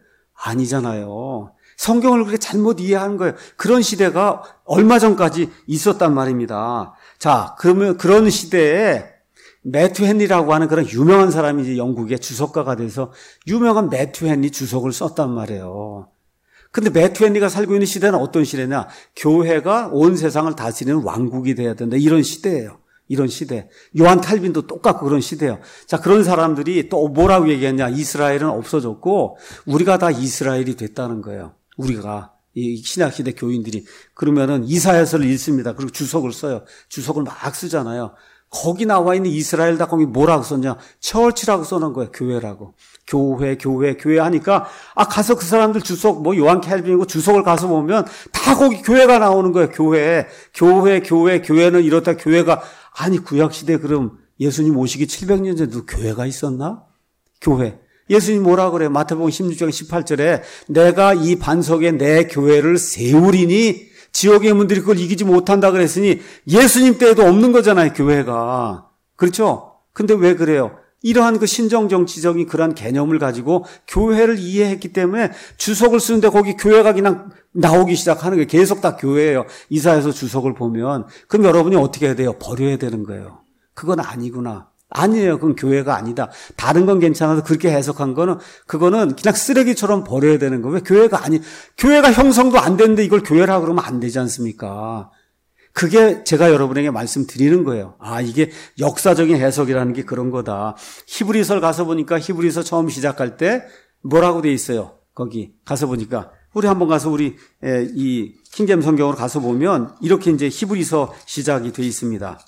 아니잖아요. 성경을 그렇게 잘못 이해하는 거예요. 그런 시대가 얼마 전까지 있었단 말입니다. 자, 그러면 그런 시대에 매튜 헨리라고 하는 그런 유명한 사람이 이제 영국의 주석가가 돼서 유명한 매튜 헨리 주석을 썼단 말이에요. 근데 매튜 헨리가 살고 있는 시대는 어떤 시대냐? 교회가 온 세상을 다스리는 왕국이 돼야 된다. 이런 시대예요. 이런 시대. 요한 칼빈도 똑같고 그런 시대예요. 자, 그런 사람들이 또 뭐라고 얘기했냐? 이스라엘은 없어졌고 우리가 다 이스라엘이 됐다는 거예요. 우리가 이 신약 시대 교인들이 그러면은 이사야서를 읽습니다. 그리고 주석을 써요. 주석을 막 쓰잖아요. 거기 나와 있는 이스라엘 다 거기 뭐라고 썼냐? 처치라고 써놓은 거예요. 교회라고. 교회, 교회, 교회 하니까 아 가서 그 사람들 주석 뭐 요한 캘빈이고 주석을 가서 보면 다 거기 교회가 나오는 거예요. 교회, 교회, 교회, 교회는 이렇다. 교회가 아니 구약 시대 그럼 예수님 오시기 칠백 년 전에도 교회가 있었나? 교회. 예수님 뭐라 그래요? 마태복음 십육 장 십팔 절에 내가 이 반석에 내 교회를 세우리니 지옥의 문들이 그걸 이기지 못한다 그랬으니 예수님 때에도 없는 거잖아요, 교회가. 그렇죠? 근데 왜 그래요? 이러한 그 신정정치적인 그러한 개념을 가지고 교회를 이해했기 때문에 주석을 쓰는데 거기 교회가 그냥 나오기 시작하는 거예요. 계속 다 교회예요. 이사야서 주석을 보면. 그럼 여러분이 어떻게 해야 돼요? 버려야 되는 거예요. 그건 아니구나. 아니에요. 그건 교회가 아니다. 다른 건 괜찮아서 그렇게 해석한 거는 그거는 그냥 쓰레기처럼 버려야 되는 거예요. 왜 교회가 아니 교회가 형성도 안 되는데 이걸 교회라 그러면 안 되지 않습니까? 그게 제가 여러분에게 말씀드리는 거예요. 아, 이게 역사적인 해석이라는 게 그런 거다. 히브리서를 가서 보니까 히브리서 처음 시작할 때 뭐라고 돼 있어요? 거기 가서 보니까 우리 한번 가서 우리 이 킹제임 성경으로 가서 보면 이렇게 이제 히브리서 시작이 돼 있습니다.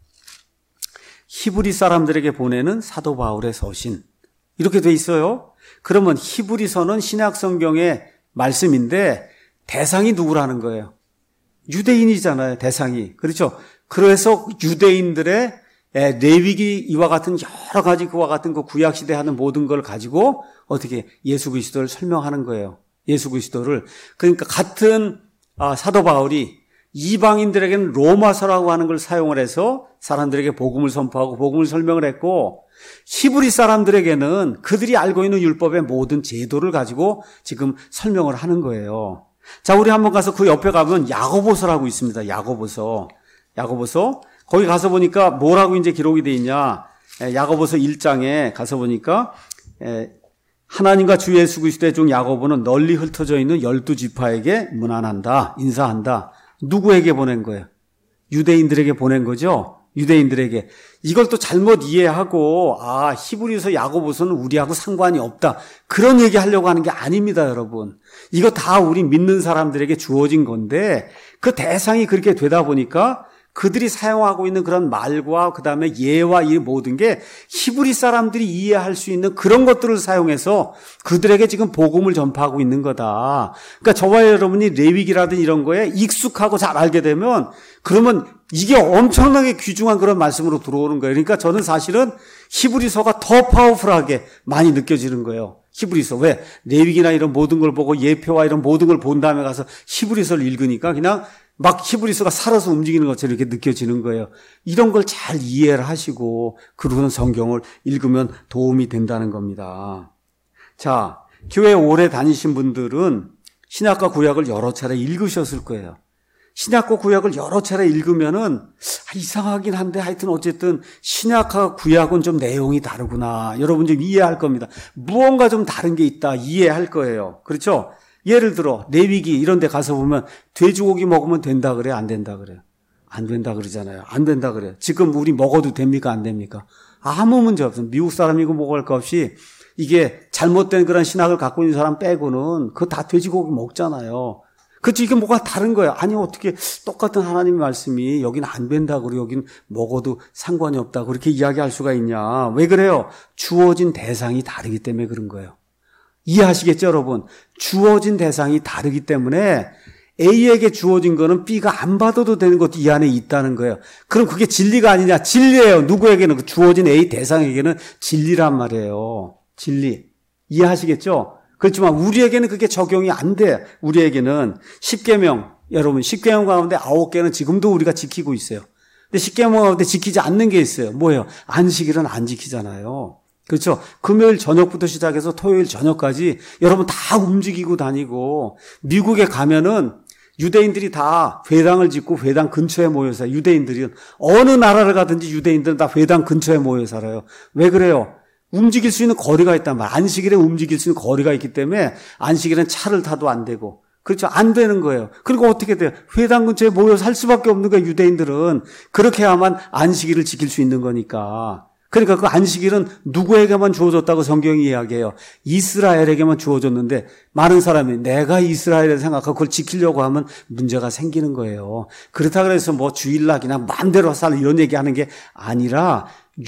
히브리 사람들에게 보내는 사도 바울의 서신. 이렇게 돼 있어요. 그러면 히브리서는 신약 성경의 말씀인데 대상이 누구라는 거예요? 유대인이잖아요, 대상이. 그렇죠? 그래서 유대인들의 레위기 이와 같은 여러 가지 그와 같은 그 구약 시대에 하는 모든 걸 가지고 어떻게 예수 그리스도를 설명하는 거예요. 예수 그리스도를. 그러니까 같은 사도 바울이 이방인들에게는 로마서라고 하는 걸 사용을 해서 사람들에게 복음을 선포하고 복음을 설명을 했고 히브리 사람들에게는 그들이 알고 있는 율법의 모든 제도를 가지고 지금 설명을 하는 거예요. 자, 우리 한번 가서 그 옆에 가면 야고보서라고 있습니다. 야고보서. 야고보서. 거기 가서 보니까 뭐라고 이제 기록이 돼 있냐. 야고보서 일 장에 가서 보니까 하나님과 주 예수 그리스도의 종 야고보는 널리 흩어져 있는 열두 지파에게 문안한다. 인사한다. 누구에게 보낸 거예요? 유대인들에게 보낸 거죠? 유대인들에게. 이걸 또 잘못 이해하고 아 히브리서 야고보서는 우리하고 상관이 없다 그런 얘기 하려고 하는 게 아닙니다, 여러분. 이거 다 우리 믿는 사람들에게 주어진 건데 그 대상이 그렇게 되다 보니까 그들이 사용하고 있는 그런 말과 그 다음에 예와 이 모든 게 히브리 사람들이 이해할 수 있는 그런 것들을 사용해서 그들에게 지금 복음을 전파하고 있는 거다. 그러니까 저와 여러분이 레위기라든 이런 거에 익숙하고 잘 알게 되면 그러면 이게 엄청나게 귀중한 그런 말씀으로 들어오는 거예요. 그러니까 저는 사실은 히브리서가 더 파워풀하게 많이 느껴지는 거예요. 히브리서. 왜? 레위기나 이런 모든 걸 보고 예표와 이런 모든 걸 본 다음에 가서 히브리서를 읽으니까 그냥 막 히브리서가 살아서 움직이는 것처럼 이렇게 느껴지는 거예요. 이런 걸 잘 이해를 하시고 그러고는 성경을 읽으면 도움이 된다는 겁니다. 자, 교회 오래 다니신 분들은 신약과 구약을 여러 차례 읽으셨을 거예요. 신약과 구약을 여러 차례 읽으면은 아, 이상하긴 한데 하여튼 어쨌든 신약과 구약은 좀 내용이 다르구나. 여러분 좀 이해할 겁니다. 무언가 좀 다른 게 있다. 이해할 거예요. 그렇죠? 예를 들어 레위기 이런 데 가서 보면 돼지고기 먹으면 된다 그래요? 안 된다 그래요? 안 된다 그러잖아요. 안 된다 그래요. 지금 우리 먹어도 됩니까? 안 됩니까? 아무 문제 없어요. 미국 사람이고 뭐고 할 것 없이 이게 잘못된 그런 신학을 갖고 있는 사람 빼고는 그거 다 돼지고기 먹잖아요. 그치, 이게 뭐가 다른 거예요. 아니, 어떻게 똑같은 하나님의 말씀이 여기는 안 된다, 그리고 여기는 먹어도 상관이 없다, 그렇게 이야기할 수가 있냐. 왜 그래요? 주어진 대상이 다르기 때문에 그런 거예요. 이해하시겠죠, 여러분? 주어진 대상이 다르기 때문에 A에게 주어진 거는 B가 안 받아도 되는 것도 이 안에 있다는 거예요. 그럼 그게 진리가 아니냐? 진리예요. 누구에게는, 그 주어진 A 대상에게는 진리란 말이에요. 진리. 이해하시겠죠? 그렇지만 우리에게는 그게 적용이 안 돼. 우리에게는 십계명, 여러분 십계명 가운데 아홉 개는 지금도 우리가 지키고 있어요. 근데 십계명 가운데 지키지 않는 게 있어요. 뭐예요? 안식일은 안 지키잖아요. 그렇죠? 금요일 저녁부터 시작해서 토요일 저녁까지 여러분 다 움직이고 다니고, 미국에 가면은 유대인들이 다 회당을 짓고 회당 근처에 모여 살아요. 유대인들은 어느 나라를 가든지 유대인들은 다 회당 근처에 모여 살아요. 왜 그래요? 움직일 수 있는 거리가 있단 말이에요. 안식일에 움직일 수 있는 거리가 있기 때문에 안식일엔 차를 타도 안 되고, 그렇죠? 안 되는 거예요. 그리고 어떻게 돼요? 회당 근처에 모여 살 수밖에 없는 거예요. 유대인들은 그렇게 해야만 안식일을 지킬 수 있는 거니까. 그러니까 그 안식일은 누구에게만 주어졌다고 성경이 이야기해요? 이스라엘에게만 주어졌는데 많은 사람이 내가 이스라엘을 생각하고 그걸 지키려고 하면 문제가 생기는 거예요. 그렇다고 해서 뭐 주일날이나 마음대로 살 이런 얘기하는 게 아니라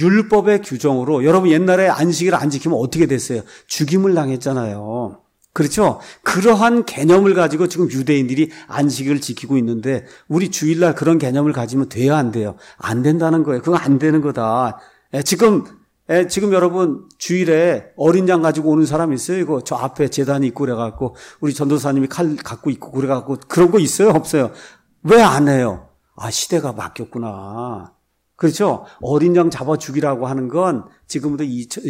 율법의 규정으로, 여러분 옛날에 안식일을 안 지키면 어떻게 됐어요? 죽임을 당했잖아요. 그렇죠? 그러한 개념을 가지고 지금 유대인들이 안식일을 지키고 있는데 우리 주일날 그런 개념을 가지면 돼야 안 돼요? 안 된다는 거예요. 그거 안 되는 거다. 에, 지금 에, 지금 여러분 주일에 어린 양 가지고 오는 사람 있어요? 이거 저 앞에 제단이 있고 그래갖고 우리 전도사님이 칼 갖고 있고 그래갖고 그런 거 있어요? 없어요? 왜 안 해요? 아, 시대가 바뀌었구나. 그렇죠? 어린 양 잡아 죽이라고 하는 건 지금부터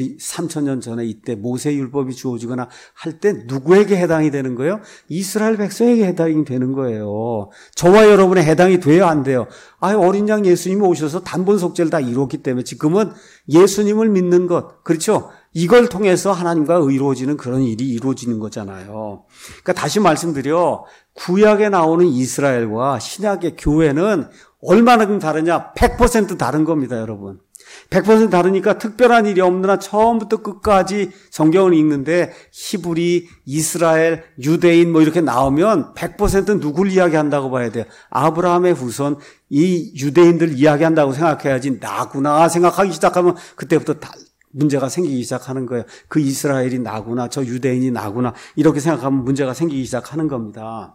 삼천 년 전에 이때 모세율법이 주어지거나 할 때 누구에게 해당이 되는 거예요? 이스라엘 백성에게 해당이 되는 거예요. 저와 여러분에 해당이 돼야 안 돼요. 아, 어린 양 예수님이 오셔서 단번 속죄를 다 이뤘기 때문에 지금은 예수님을 믿는 것, 그렇죠? 이걸 통해서 하나님과 의로워지는 그런 일이 이루어지는 거잖아요. 그러니까 다시 말씀드려, 구약에 나오는 이스라엘과 신약의 교회는 얼마나 다르냐? 백 퍼센트 다른 겁니다, 여러분. 백 퍼센트 다르니까 특별한 일이 없느나 처음부터 끝까지 성경을 읽는데 히브리, 이스라엘, 유대인 뭐 이렇게 나오면 백 퍼센트 누굴 이야기한다고 봐야 돼요? 아브라함의 후손, 이 유대인들 이야기한다고 생각해야지 나구나 생각하기 시작하면 그때부터 다 문제가 생기기 시작하는 거예요. 그 이스라엘이 나구나, 저 유대인이 나구나 이렇게 생각하면 문제가 생기기 시작하는 겁니다.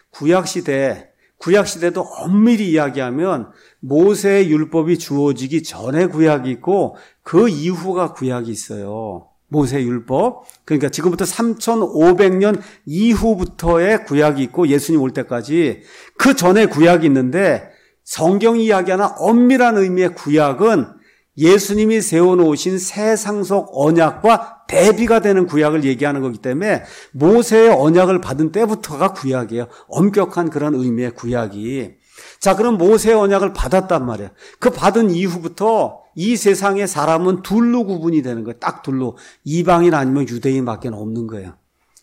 구약시대 구약시대도 엄밀히 이야기하면 모세의 율법이 주어지기 전에 구약이 있고 그 이후가 구약이 있어요. 모세의 율법. 그러니까 지금부터 삼천오백 년 이후부터의 구약이 있고 예수님 올 때까지 그 전에 구약이 있는데, 성경이 이야기하는 엄밀한 의미의 구약은 예수님이 세워놓으신 새 상속 언약과 대비가 되는 구약을 얘기하는 거기 때문에 모세의 언약을 받은 때부터가 구약이에요. 엄격한 그런 의미의 구약이. 자, 그럼 모세의 언약을 받았단 말이에요. 그 받은 이후부터 이 세상의 사람은 둘로 구분이 되는 거예요. 딱 둘로. 이방인 아니면 유대인밖에 없는 거예요.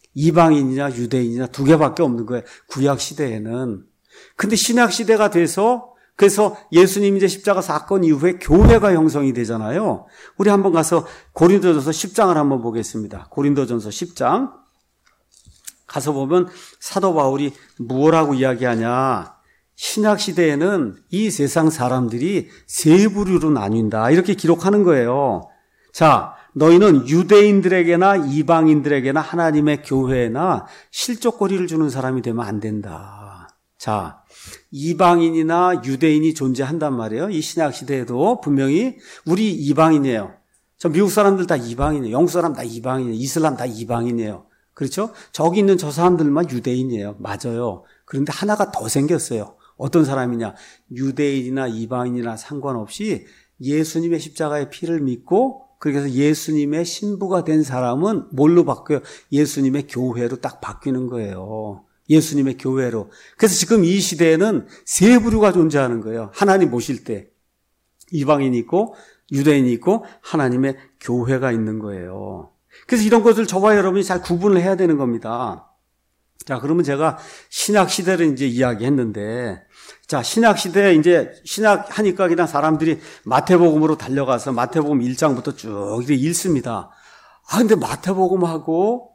이방인이냐 유대인이냐 두 개밖에 없는 거예요. 구약 시대에는. 근데 신약 시대가 돼서 그래서 예수님 이제 십자가 사건 이후에 교회가 형성이 되잖아요. 우리 한번 가서 고린도전서 십 장을 한번 보겠습니다. 고린도전서 십 장 가서 보면 사도 바울이 무엇라고 이야기하냐. 신약 시대에는 이 세상 사람들이 세 부류로 나뉜다. 이렇게 기록하는 거예요. 자, 너희는 유대인들에게나 이방인들에게나 하나님의 교회나 실족거리를 주는 사람이 되면 안 된다. 자, 이방인이나 유대인이 존재한단 말이에요. 이 신약 시대에도 분명히 우리 이방인이에요. 저 미국 사람들 다 이방인이에요. 영국 사람 다 이방인이에요. 이슬람 다 이방인이에요. 그렇죠? 저기 있는 저 사람들만 유대인이에요. 맞아요. 그런데 하나가 더 생겼어요. 어떤 사람이냐? 유대인이나 이방인이나 상관없이 예수님의 십자가의 피를 믿고 그래서 예수님의 신부가 된 사람은 뭘로 바뀌어요? 예수님의 교회로 딱 바뀌는 거예요. 예수님의 교회로. 그래서 지금 이 시대에는 세 부류가 존재하는 거예요. 하나님 모실 때 이방인이 있고 유대인이 있고 하나님의 교회가 있는 거예요. 그래서 이런 것을 저와 여러분이 잘 구분을 해야 되는 겁니다. 자, 그러면 제가 신약 시대를 이제 이야기했는데, 자, 신약 시대에 이제 신약 하니까 그냥 사람들이 마태복음으로 달려가서 마태복음 일 장부터 쭉 이렇게 읽습니다. 아, 근데 마태복음하고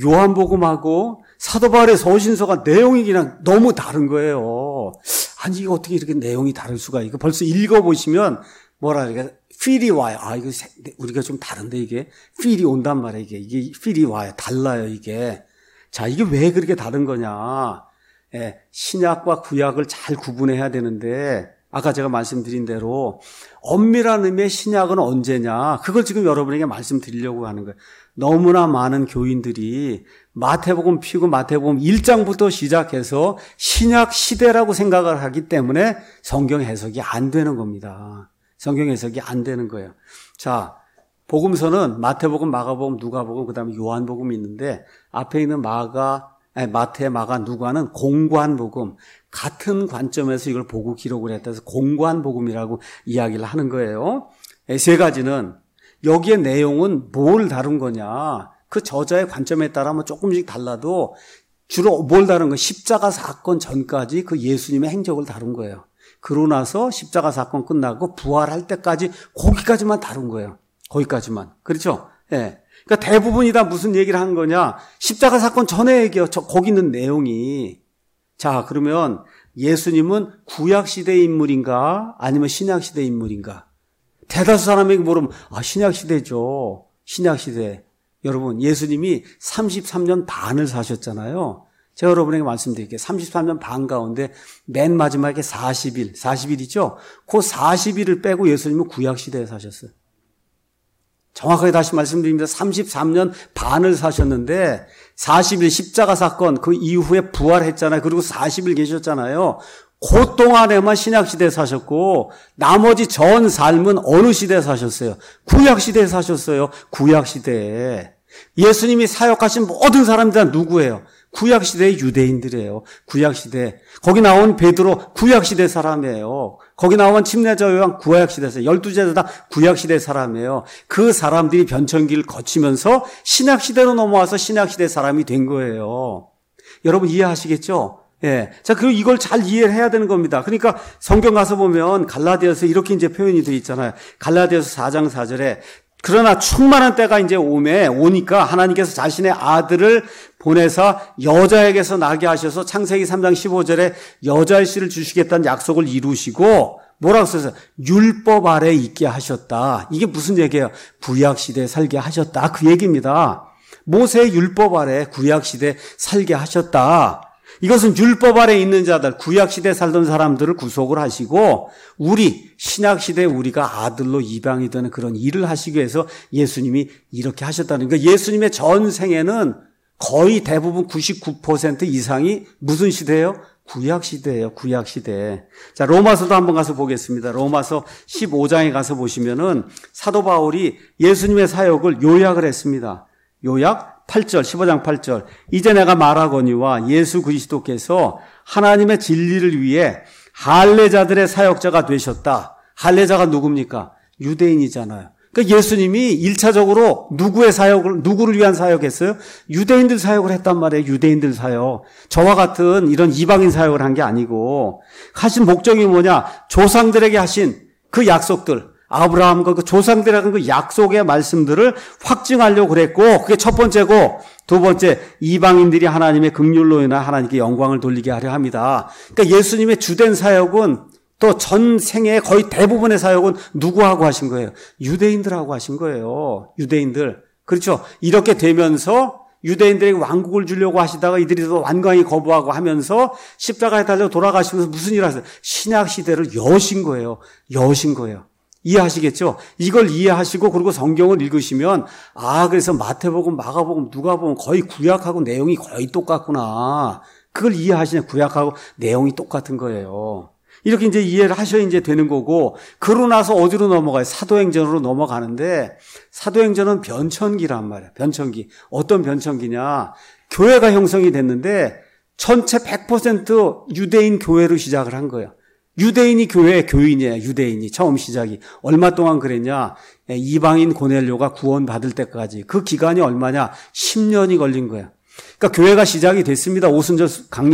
요한복음하고 사도 바울의 서신서가 내용이 그냥 너무 다른 거예요. 아니, 이거 어떻게 이렇게 내용이 다를 수가, 이거 벌써 읽어보시면 뭐라 그러까 필이 와요. 아, 이거 우리가 좀 다른데 이게 필이 온단 말이에요. 이게 이게 필이 와요. 달라요, 이게. 자, 이게 왜 그렇게 다른 거냐? 예, 신약과 구약을 잘 구분해야 되는데 아까 제가 말씀드린 대로 엄밀한 의미의 신약은 언제냐? 그걸 지금 여러분에게 말씀드리려고 하는 거예요. 너무나 많은 교인들이 마태복음 피고 마태복음 일 장부터 시작해서 신약 시대라고 생각을 하기 때문에 성경 해석이 안 되는 겁니다. 성경 해석이 안 되는 거예요. 자, 복음서는 마태복음, 마가복음, 누가복음, 그다음에 요한복음이 있는데 앞에 있는 마가, 아니, 마태, 마가, 누가는 공고한 복음, 같은 관점에서 이걸 보고 기록을 했다 해서 공고한 복음이라고 이야기를 하는 거예요. 세 가지는 여기에 내용은 뭘 다룬 거냐, 그 저자의 관점에 따라 뭐 조금씩 달라도 주로 뭘 다룬 거예요? 십자가 사건 전까지 그 예수님의 행적을 다룬 거예요. 그러고 나서 십자가 사건 끝나고 부활할 때까지 거기까지만 다룬 거예요. 거기까지만. 그렇죠? 예. 그러니까 대부분이 다 무슨 얘기를 하는 거냐? 십자가 사건 전에 얘기해요. 저, 거기 있는 내용이. 자, 그러면 예수님은 구약시대의 인물인가? 아니면 신약시대의 인물인가? 대다수 사람에게 물으면, 아, 신약시대죠. 신약시대. 여러분, 예수님이 삼십삼 년 반을 사셨잖아요. 제가 여러분에게 말씀드릴게요. 삼십삼 년 반 가운데 맨 마지막에 사십 일, 사십 일이죠? 그 사십 일을 빼고 예수님은 구약시대에 사셨어요. 정확하게 다시 말씀드립니다. 삼십삼 년 반을 사셨는데 사십 일 십자가 사건 그 이후에 부활했잖아요. 그리고 사십 일 계셨잖아요. 그 동안에만 신약시대에 사셨고 나머지 전 삶은 어느 시대에 사셨어요? 구약시대에 사셨어요. 구약시대에. 예수님이 사역하신 모든 사람들 다 누구예요? 구약시대의 유대인들이에요. 구약시대. 거기 나온 베드로 구약시대 사람이에요. 거기 나온 침례자 요한 구약시대에서 열두 제자 다 구약시대 사람이에요. 그 사람들이 변천기를 거치면서 신약시대로 넘어와서 신약시대 사람이 된 거예요. 여러분 이해하시겠죠? 예. 자, 그리고 이걸 잘 이해를 해야 되는 겁니다. 그러니까 성경 가서 보면 갈라디아서 이렇게 이제 표현이 되어 있잖아요. 갈라디아서 사 장 사 절에 그러나 충만한 때가 이제 오매 오니까 하나님께서 자신의 아들을 보내서 여자에게서 나게 하셔서 창세기 삼 장 십오 절에 여자의 씨를 주시겠다는 약속을 이루시고 뭐라고 써서 율법 아래 있게 하셨다. 이게 무슨 얘기예요? 구약시대에 살게 하셨다. 그 얘기입니다. 모세의 율법 아래 구약시대에 살게 하셨다. 이것은 율법 아래 있는 자들, 구약시대에 살던 사람들을 구속을 하시고 우리, 신약시대에 우리가 아들로 입양이 되는 그런 일을 하시기 위해서 예수님이 이렇게 하셨다는 거예요. 예수님의 전생에는 거의 대부분 구십구 퍼센트 이상이 무슨 시대예요? 구약시대예요. 구약시대. 자, 로마서도 한번 가서 보겠습니다. 로마서 십오 장에 가서 보시면은 사도 바울이 예수님의 사역을 요약을 했습니다. 요약 팔 절, 십오 장 팔 절. 이제 내가 말하거니와 예수 그리스도께서 하나님의 진리를 위해 할례자들의 사역자가 되셨다. 할례자가 누굽니까? 유대인이잖아요. 그러니까 예수님이 일차적으로 누구의 사역을, 누구를 위한 사역했어요? 유대인들 사역을 했단 말이에요. 유대인들 사역. 저와 같은 이런 이방인 사역을 한 게 아니고, 하신 목적이 뭐냐? 조상들에게 하신 그 약속들, 아브라함과 그 조상들에게 그 약속의 말씀들을 확증하려고 그랬고, 그게 첫 번째고, 두 번째, 이방인들이 하나님의 긍휼로 인하 하나님께 영광을 돌리게 하려 합니다. 그러니까 예수님의 주된 사역은 또 전 생애의 거의 대부분의 사역은 누구하고 하신 거예요? 유대인들하고 하신 거예요. 유대인들. 그렇죠. 이렇게 되면서 유대인들에게 왕국을 주려고 하시다가 이들이 또 완강히 거부하고 하면서 십자가에 달려 돌아가시면서 무슨 일을 하세요? 신약 시대를 여신 거예요. 여신 거예요. 이해하시겠죠? 이걸 이해하시고 그리고 성경을 읽으시면 아 그래서 마태복음, 마가복음, 누가복음 거의 구약하고 내용이 거의 똑같구나. 그걸 이해하시냐? 구약하고 내용이 똑같은 거예요. 이렇게 이제 이해를 하셔야 이제 되는 거고, 그러고 나서 어디로 넘어가요? 사도행전으로 넘어가는데, 사도행전은 변천기란 말이에요. 변천기. 어떤 변천기냐? 교회가 형성이 됐는데, 전체 백 퍼센트 유대인 교회로 시작을 한 거예요. 유대인이 교회의 교인이에요. 유대인이. 처음 시작이. 얼마 동안 그랬냐? 이방인 고넬료가 구원받을 때까지. 그 기간이 얼마냐? 십 년이 걸린 거예요. 그러니까 교회가 시작이 됐습니다. 오순절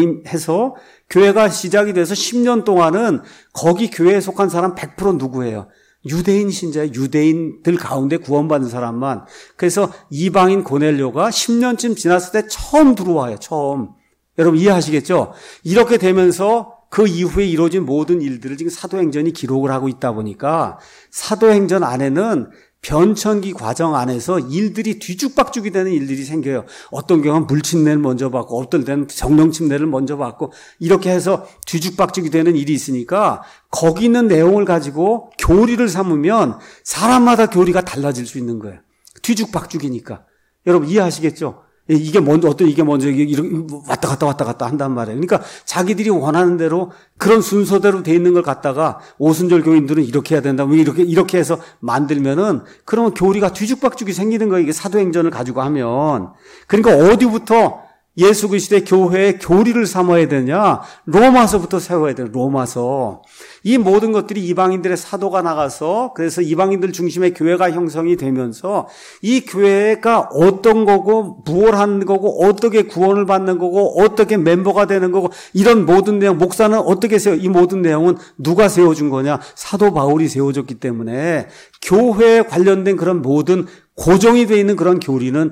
강림해서 교회가 시작이 돼서 십 년 동안은 거기 교회에 속한 사람 백 퍼센트 누구예요? 유대인 신자예요. 유대인들 가운데 구원받은 사람만. 그래서 이방인 고넬료가 십 년쯤 지났을 때 처음 들어와요. 처음. 여러분 이해하시겠죠? 이렇게 되면서 그 이후에 이루어진 모든 일들을 지금 사도행전이 기록을 하고 있다 보니까 사도행전 안에는 변천기 과정 안에서 일들이 뒤죽박죽이 되는 일들이 생겨요. 어떤 경우는 물침례를 먼저 받고 어떤 때는 성령 침례를 먼저 받고 이렇게 해서 뒤죽박죽이 되는 일이 있으니까 거기 있는 내용을 가지고 교리를 삼으면 사람마다 교리가 달라질 수 있는 거예요. 뒤죽박죽이니까. 여러분 이해하시겠죠? 이게 먼저, 어떤 이게 먼저, 이렇게 왔다 갔다 왔다 갔다 한단 말이에요. 그러니까 자기들이 원하는 대로 그런 순서대로 돼 있는 걸 갖다가 오순절 교인들은 이렇게 해야 된다. 이렇게, 이렇게 해서 만들면은 그러면 교리가 뒤죽박죽이 생기는 거예요. 이게 사도행전을 가지고 하면. 그러니까 어디부터 예수 그리스도의 교회의 교리를 삼아야 되냐? 로마서부터 세워야 돼요. 로마서. 이 모든 것들이 이방인들의 사도가 나가서 그래서 이방인들 중심의 교회가 형성이 되면서 이 교회가 어떤 거고 무엇 하는 거고 어떻게 구원을 받는 거고 어떻게 멤버가 되는 거고 이런 모든 내용 목사는 어떻게 세워 이 모든 내용은 누가 세워준 거냐? 사도 바울이 세워줬기 때문에 교회에 관련된 그런 모든 고정이 되어 있는 그런 교리는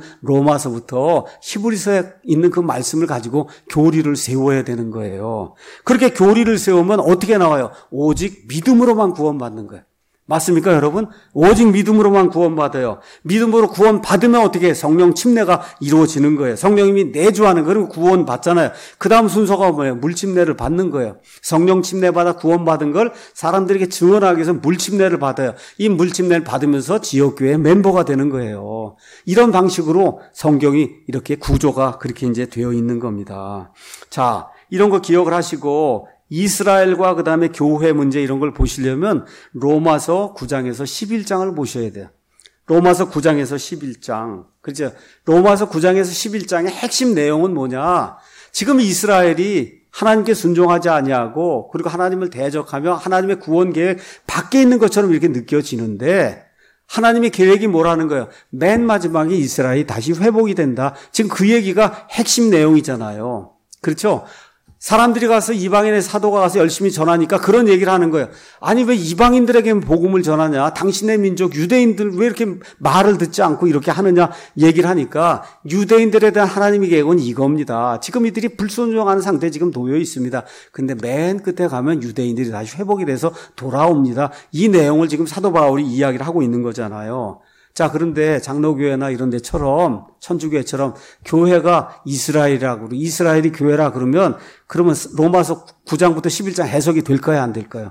로마서부터 히브리서에 있는 그 말씀을 가지고 교리를 세워야 되는 거예요. 그렇게 교리를 세우면 어떻게 나와요? 오직 믿음으로만 구원받는 거예요. 맞습니까, 여러분? 오직 믿음으로만 구원받아요. 믿음으로 구원받으면 어떻게 해요? 성령 침례가 이루어지는 거예요. 성령님이 내주하는 거를 구원받잖아요. 그 다음 순서가 뭐예요? 물침례를 받는 거예요. 성령 침례받아 구원받은 걸 사람들에게 증언하기 위해서 물침례를 받아요. 이 물침례를 받으면서 지역교회 멤버가 되는 거예요. 이런 방식으로 성경이 이렇게 구조가 그렇게 이제 되어 있는 겁니다. 자, 이런 거 기억을 하시고 이스라엘과 그 다음에 교회 문제 이런 걸 보시려면 로마서 구 장에서 십일 장을 보셔야 돼요. 로마서 구 장에서 십일 장. 그렇죠? 로마서 구 장에서 십일 장의 핵심 내용은 뭐냐? 지금 이스라엘이 하나님께 순종하지 아니하고 그리고 하나님을 대적하며 하나님의 구원 계획 밖에 있는 것처럼 이렇게 느껴지는데 하나님의 계획이 뭐라는 거예요? 맨 마지막에 이스라엘이 다시 회복이 된다. 지금 그 얘기가 핵심 내용이잖아요. 그렇죠? 사람들이 가서 이방인의 사도가 가서 열심히 전하니까 그런 얘기를 하는 거예요. 아니 왜 이방인들에게 복음을 전하냐? 당신의 민족 유대인들 왜 이렇게 말을 듣지 않고 이렇게 하느냐 얘기를 하니까 유대인들에 대한 하나님의 계획은 이겁니다. 지금 이들이 불순종하는 상태에 지금 놓여 있습니다. 근데 맨 끝에 가면 유대인들이 다시 회복이 돼서 돌아옵니다. 이 내용을 지금 사도 바울이 이야기를 하고 있는 거잖아요. 자, 그런데 장로교회나 이런 데처럼 천주교회처럼 교회가 이스라엘이라고 이스라엘이 교회라 그러면 그러면 로마서 구 장부터 십일 장 해석이 될까요? 안 될까요?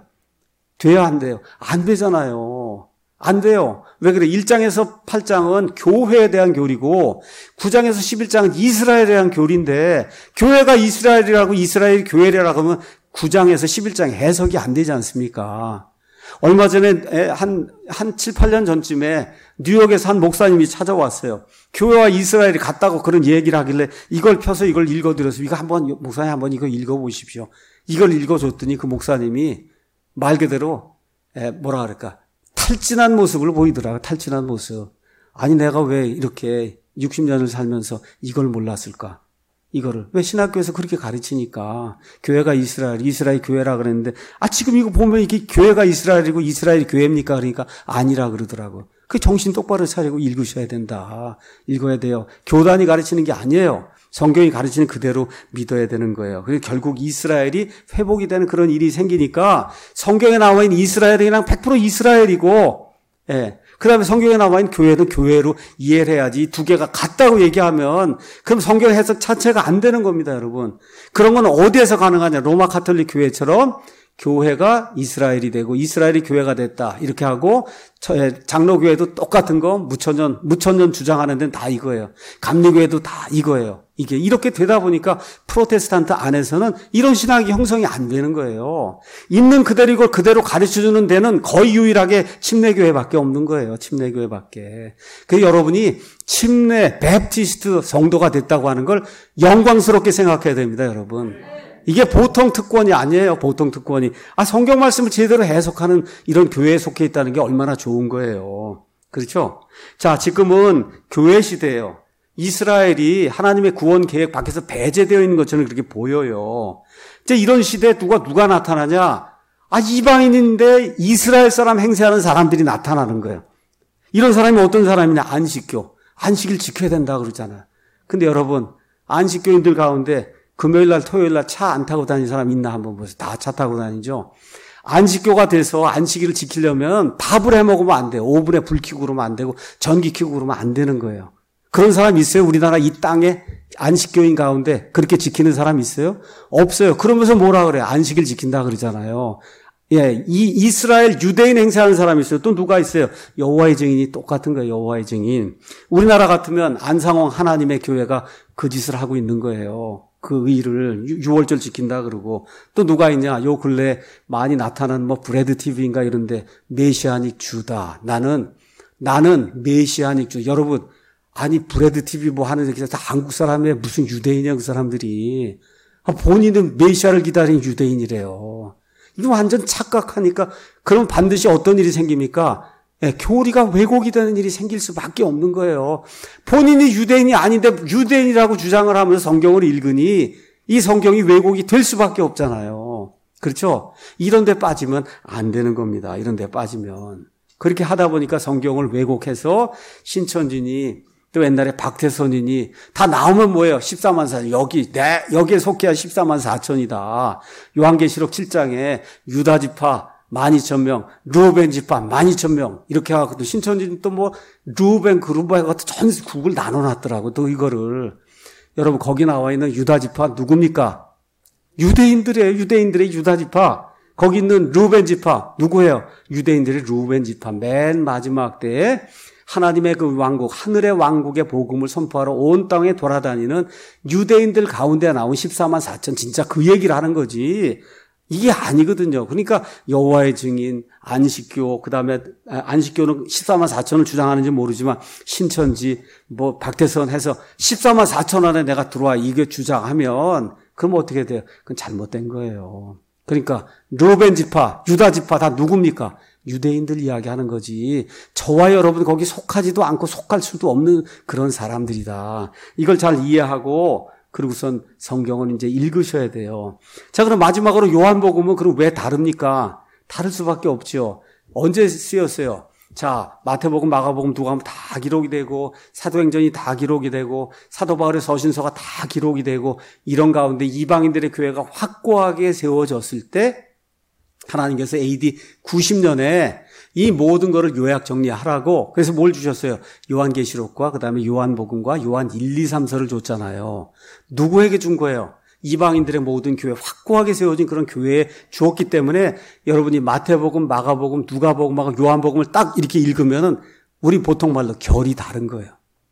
돼야 안 돼요? 안 되잖아요. 안 돼요. 왜 그래? 일 장에서 팔 장은 교회에 대한 교리고 구 장에서 십일 장은 이스라엘에 대한 교리인데 교회가 이스라엘이라고 이스라엘이 교회라고 하면 구 장에서 십일 장 해석이 안 되지 않습니까? 얼마 전에 한, 한 칠, 팔 년 전쯤에 뉴욕에서 한 목사님이 찾아왔어요. 교회와 이스라엘이 같다고 그런 얘기를 하길래 이걸 펴서 이걸 읽어드려서 이거 한번, 목사님 한번 이거 읽어보십시오. 이걸 읽어줬더니 그 목사님이 말 그대로 뭐라 그럴까. 탈진한 모습을 보이더라고요. 탈진한 모습. 아니 내가 왜 이렇게 육십 년을 살면서 이걸 몰랐을까? 이거를 왜 신학교에서 그렇게 가르치니까 교회가 이스라엘, 이스라엘 교회라 그랬는데 아 지금 이거 보면 이게 교회가 이스라엘이고 이스라엘이 교회입니까? 그러니까 아니라 그러더라고요. 그 정신 똑바로 차리고 읽으셔야 된다. 읽어야 돼요. 교단이 가르치는 게 아니에요. 성경이 가르치는 그대로 믿어야 되는 거예요. 그래서 결국 이스라엘이 회복이 되는 그런 일이 생기니까 성경에 나와 있는 이스라엘이 그냥 백 퍼센트 이스라엘이고, 예. 그 다음에 성경에 나와 있는 교회도 교회로 이해를 해야지. 두 개가 같다고 얘기하면 그럼 성경 해석 자체가 안 되는 겁니다, 여러분. 그런 건 어디에서 가능하냐? 로마 가톨릭 교회처럼 교회가 이스라엘이 되고 이스라엘이 교회가 됐다. 이렇게 하고 장로교회도 똑같은 거 무천년 무천년 주장하는 데는 다 이거예요. 감리교회도 다 이거예요. 이게 이렇게 되다 보니까 프로테스탄트 안에서는 이런 신학이 형성이 안 되는 거예요. 있는 그대로 이걸 그대로 가르쳐주는 데는 거의 유일하게 침례교회밖에 없는 거예요. 침례교회밖에. 그래서 여러분이 침례 베프티스트 성도가 됐다고 하는 걸 영광스럽게 생각해야 됩니다, 여러분. 이게 보통 특권이 아니에요. 보통 특권이. 아, 성경 말씀을 제대로 해석하는 이런 교회에 속해 있다는 게 얼마나 좋은 거예요. 그렇죠? 자, 지금은 교회 시대예요. 이스라엘이 하나님의 구원 계획 밖에서 배제되어 있는 것처럼 그렇게 보여요. 이제 이런 시대에 누가 누가 나타나냐? 아, 이방인인데 이스라엘 사람 행세하는 사람들이 나타나는 거예요. 이런 사람이 어떤 사람이냐? 안식교. 안식일 지켜야 된다 그러잖아요. 근데 여러분, 안식교인들 가운데 금요일 날, 토요일 날 차 안 타고 다니는 사람 있나 한번 보세요. 다 차 타고 다니죠. 안식교가 돼서 안식일을 지키려면 밥을 해 먹으면 안 돼요. 오븐에 불 켜고 그러면 안 되고 전기 켜고 그러면 안 되는 거예요. 그런 사람 있어요? 우리나라 이 땅에 안식교인 가운데 그렇게 지키는 사람 있어요? 없어요. 그러면서 뭐라 그래요? 안식일 지킨다 그러잖아요. 예, 이 이스라엘 유대인 행세하는 사람이 있어요. 또 누가 있어요? 여호와의 증인이 똑같은 거예요. 여호와의 증인. 우리나라 같으면 안상홍 하나님의 교회가 그 짓을 하고 있는 거예요. 그 일을 유월절 지킨다 그러고 또 누가 있냐? 요 근래 많이 나타나는 뭐 브레드 티비인가 이런데 메시아닉 주다. 나는 나는 메시아닉 주. 여러분 아니 브레드 티비 뭐 하는 게 다 한국 사람이에요. 무슨 유대인이야 그 사람들이. 본인은 메시아를 기다리는 유대인이래요. 이거 완전 착각하니까 그럼 반드시 어떤 일이 생깁니까? 예, 교리가 왜곡이 되는 일이 생길 수밖에 없는 거예요. 본인이 유대인이 아닌데 유대인이라고 주장을 하면서 성경을 읽으니 이 성경이 왜곡이 될 수밖에 없잖아요. 그렇죠? 이런 데 빠지면 안 되는 겁니다. 이런 데 빠지면. 그렇게 하다 보니까 성경을 왜곡해서 신천진이 또 옛날에 박태선이니 다 나오면 뭐예요? 십사만 사천. 여기, 내, 여기에 속해야 십사만 사천이다. 요한계시록 칠 장에 유다지파 만 이천 명, 루벤 지파 만 이천 명. 이렇게 해갖고 또 신천진 또 뭐, 루벤 그룹 해갖고 전 국을 나눠놨더라고. 또 이거를. 여러분, 거기 나와 있는 유다지파 누굽니까? 유대인들이에요. 유대인들의 유다지파. 거기 있는 루벤 지파. 누구예요? 유대인들의 루벤 지파. 맨 마지막 때에 하나님의 그 왕국, 하늘의 왕국의 복음을 선포하러 온 땅에 돌아다니는 유대인들 가운데 나온 십사만 사천, 진짜 그 얘기를 하는 거지. 이게 아니거든요. 그러니까 여호와의 증인, 안식교, 그다음에 안식교는 십사만 사천을 주장하는지 모르지만 신천지, 뭐 박태선 해서 십사만 사천 안에 내가 들어와 이게 주장하면 그럼 어떻게 돼요? 그건 잘못된 거예요. 그러니까 루벤 지파, 유다 지파 다 누굽니까? 유대인들 이야기하는 거지. 저와 여러분 거기 속하지도 않고 속할 수도 없는 그런 사람들이다. 이걸 잘 이해하고 그리고선 성경은 이제 읽으셔야 돼요. 자, 그럼 마지막으로 요한복음은 그럼 왜 다릅니까? 다를 수밖에 없죠. 언제 쓰였어요? 자, 마태복음, 마가복음, 누가복음 다 기록이 되고 사도행전이 다 기록이 되고 사도 바울의 서신서가 다 기록이 되고 이런 가운데 이방인들의 교회가 확고하게 세워졌을 때 하나님께서 에이디 구십 년에 이 모든 거를 요약 정리하라고 그래서 뭘 주셨어요? 요한계시록과 그다음에 요한복음과 요한 일, 이, 삼서를 줬잖아요. 누구에게 준 거예요? 이방인들의 모든 교회, 확고하게 세워진 그런 교회에 주었기 때문에 여러분이 마태복음, 마가복음, 누가복음하고 요한복음을 딱 이렇게 읽으면은 우리 보통 말로 결이 다른 거예요.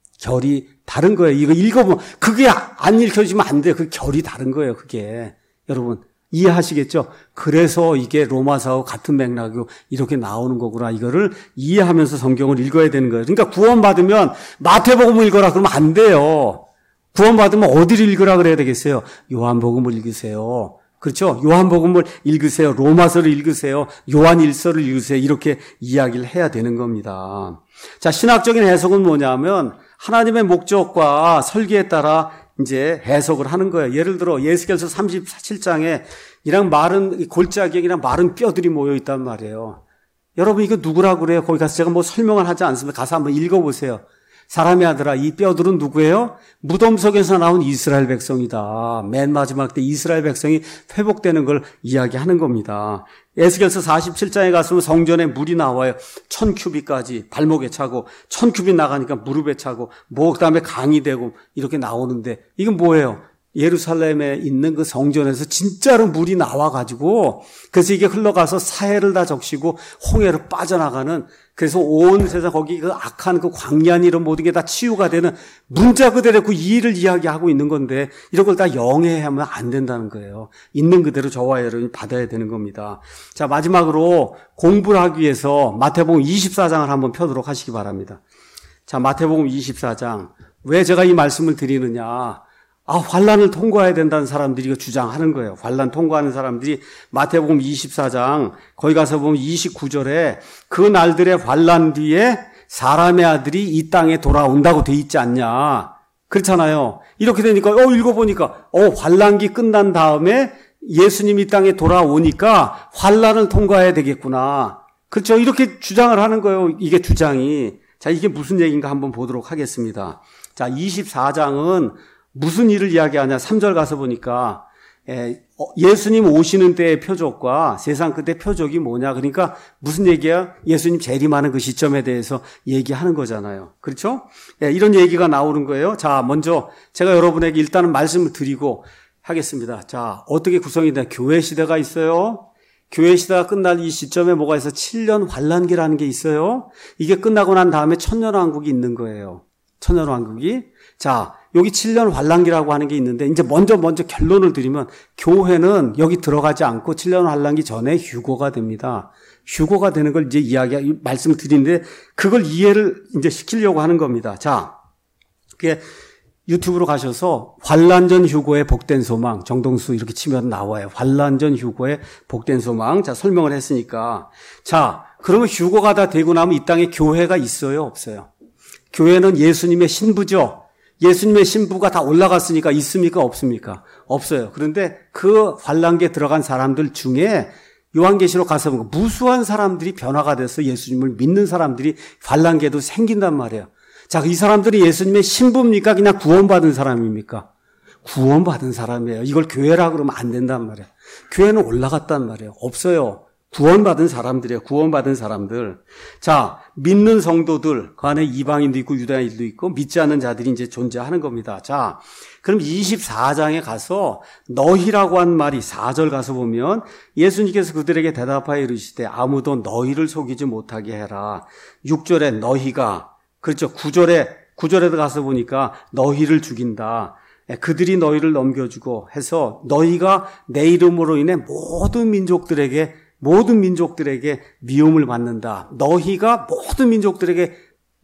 결이 다른 거예요. 이거 읽어보면 그게 안 읽혀지면 안 돼요. 그 결이 다른 거예요. 그게. 여러분 이해하시겠죠? 그래서 이게 로마서와 같은 맥락이고 이렇게 나오는 거구나. 이거를 이해하면서 성경을 읽어야 되는 거예요. 그러니까 구원받으면 마태복음을 읽어라 그러면 안 돼요. 구원받으면 어디를 읽으라 그래야 되겠어요? 요한복음을 읽으세요. 그렇죠? 요한복음을 읽으세요. 로마서를 읽으세요. 요한일서를 읽으세요. 이렇게 이야기를 해야 되는 겁니다. 자, 신학적인 해석은 뭐냐면 하나님의 목적과 설계에 따라 이제 해석을 하는 거예요. 예를 들어 예스겔서 삼십칠 장에 이랑 마른 골짜기랑 마른 뼈들이 모여 있단 말이에요. 여러분 이거 누구라고 그래요? 거기 가서 제가 뭐 설명을 하지 않습니다. 가서 한번 읽어보세요. 사람의 아들아, 이 뼈들은 누구예요? 무덤 속에서 나온 이스라엘 백성이다. 맨 마지막 때 이스라엘 백성이 회복되는 걸 이야기하는 겁니다. 에스겔서 사십칠 장에 가서는 성전에 물이 나와요. 천 큐빅까지 발목에 차고, 천 큐빅 나가니까 무릎에 차고, 뭐 그다음에 강이 되고 이렇게 나오는데 이건 뭐예요? 예루살렘에 있는 그 성전에서 진짜로 물이 나와가지고 그래서 이게 흘러가서 사해를 다 적시고 홍해로 빠져나가는, 그래서 온 세상 거기 그 악한 그 광야한 이런 모든 게 다 치유가 되는 문자 그대로 그 이의를 이야기하고 있는 건데 이런 걸 다 영해하면 안 된다는 거예요. 있는 그대로 저와 여러분이 받아야 되는 겁니다. 자, 마지막으로 공부를 하기 위해서 마태복음 이십사 장을 한번 펴도록 하시기 바랍니다. 자, 마태복음 이십사 장. 왜 제가 이 말씀을 드리느냐? 아, 환란을 통과해야 된다는 사람들이 이거 주장하는 거예요. 환란 통과하는 사람들이 마태복음 이십사 장 거기 가서 보면 이십구 절에 그 날들의 환란 뒤에 사람의 아들이 이 땅에 돌아온다고 돼 있지 않냐. 그렇잖아요. 이렇게 되니까 어 읽어보니까 어 환란기 끝난 다음에 예수님이 이 땅에 돌아오니까 환란을 통과해야 되겠구나. 그렇죠. 이렇게 주장을 하는 거예요. 이게 주장이. 자, 이게 무슨 얘기인가 한번 보도록 하겠습니다. 자, 이십사 장은 무슨 일을 이야기하냐. 삼 절 가서 보니까 예수님 오시는 때의 표적과 세상 끝의 표적이 뭐냐. 그러니까 무슨 얘기야? 예수님 재림하는 그 시점에 대해서 얘기하는 거잖아요. 그렇죠? 이런 얘기가 나오는 거예요. 자, 먼저 제가 여러분에게 일단은 말씀을 드리고 하겠습니다. 자, 어떻게 구성이 되냐. 교회 시대가 있어요. 교회 시대가 끝날 이 시점에 뭐가 있어? 칠 년 환란기라는 게 있어요. 이게 끝나고 난 다음에 천년왕국이 있는 거예요. 천년왕국이. 자, 여기 칠 년 환란기라고 하는 게 있는데 이제 먼저 먼저 결론을 드리면 교회는 여기 들어가지 않고 칠 년 환란기 전에 휴거가 됩니다. 휴거가 되는 걸 이제 이야기 말씀을 드리는데 그걸 이해를 이제 시키려고 하는 겁니다. 자, 그게 유튜브로 가셔서 환란전 휴거의 복된 소망, 정동수 이렇게 치면 나와요. 환란전 휴거의 복된 소망. 자, 설명을 했으니까. 자, 그러면 휴거가 다 되고 나면 이 땅에 교회가 있어요, 없어요? 교회는 예수님의 신부죠. 예수님의 신부가 다 올라갔으니까 있습니까? 없습니까? 없어요. 그런데 그 환란기에 들어간 사람들 중에 요한계시록 가서 보면 무수한 사람들이 변화가 돼서 예수님을 믿는 사람들이 환란기에도 생긴단 말이에요. 자, 이 사람들이 예수님의 신부입니까? 그냥 구원받은 사람입니까? 구원받은 사람이에요. 이걸 교회라고 그러면 안 된단 말이에요. 교회는 올라갔단 말이에요. 없어요. 구원받은 사람들이에요. 구원받은 사람들. 자, 믿는 성도들, 그 안에 이방인도 있고 유다인도 있고 믿지 않는 자들이 이제 존재하는 겁니다. 자, 그럼 이십사 장에 가서 너희라고 한 말이 사 절 가서 보면 예수님께서 그들에게 대답하여 이르시되 아무도 너희를 속이지 못하게 해라. 육 절에 너희가, 그렇죠. 구 절에, 구 절에도 가서 보니까 너희를 죽인다. 그들이 너희를 넘겨주고 해서 너희가 내 이름으로 인해 모든 민족들에게 모든 민족들에게 미움을 받는다. 너희가 모든 민족들에게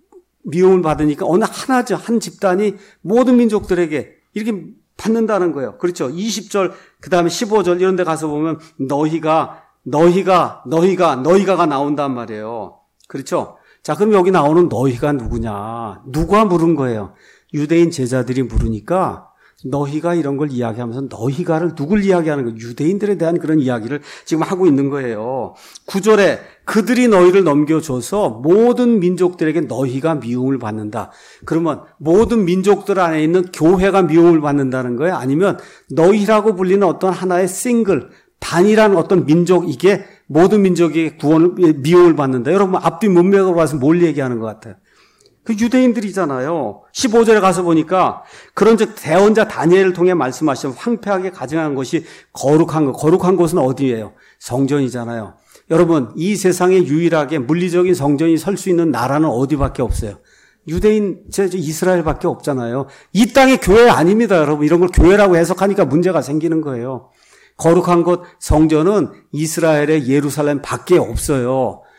미움을 받으니까 어느 하나죠. 한 집단이 모든 민족들에게 이렇게 받는다는 거예요. 그렇죠. 이십 절 그 다음에 십오 절 이런 데 가서 보면 너희가 너희가 너희가 너희가가 나온단 말이에요. 그렇죠. 자, 그럼 여기 나오는 너희가 누구냐. 누가 물은 거예요. 유대인 제자들이 물으니까 너희가 이런 걸 이야기하면서 너희가를 누굴 이야기하는 거예요? 유대인들에 대한 그런 이야기를 지금 하고 있는 거예요. 구 절에 그들이 너희를 넘겨줘서 모든 민족들에게 너희가 미움을 받는다. 그러면 모든 민족들 안에 있는 교회가 미움을 받는다는 거예요? 아니면 너희라고 불리는 어떤 하나의 싱글, 단일한 어떤 민족, 이게 모든 민족이 구원을, 미움을 받는다. 여러분 앞뒤 문맥으로 봐서 뭘 얘기하는 것 같아요? 그 유대인들이잖아요. 십오 절에 가서 보니까 그런즉 대언자 다니엘을 통해 말씀하시면 황폐하게 가증한 것이 거룩한 것. 거룩한 곳은 어디예요? 성전이잖아요. 여러분 이 세상에 유일하게 물리적인 성전이 설 수 있는 나라는 어디밖에 없어요? 유대인, 저 이스라엘밖에 없잖아요. 이 땅의 교회 아닙니다, 여러분. 이런 걸 교회라고 해석하니까 문제가 생기는 거예요. 거룩한 곳 성전은 이스라엘의 예루살렘 밖에 없어요.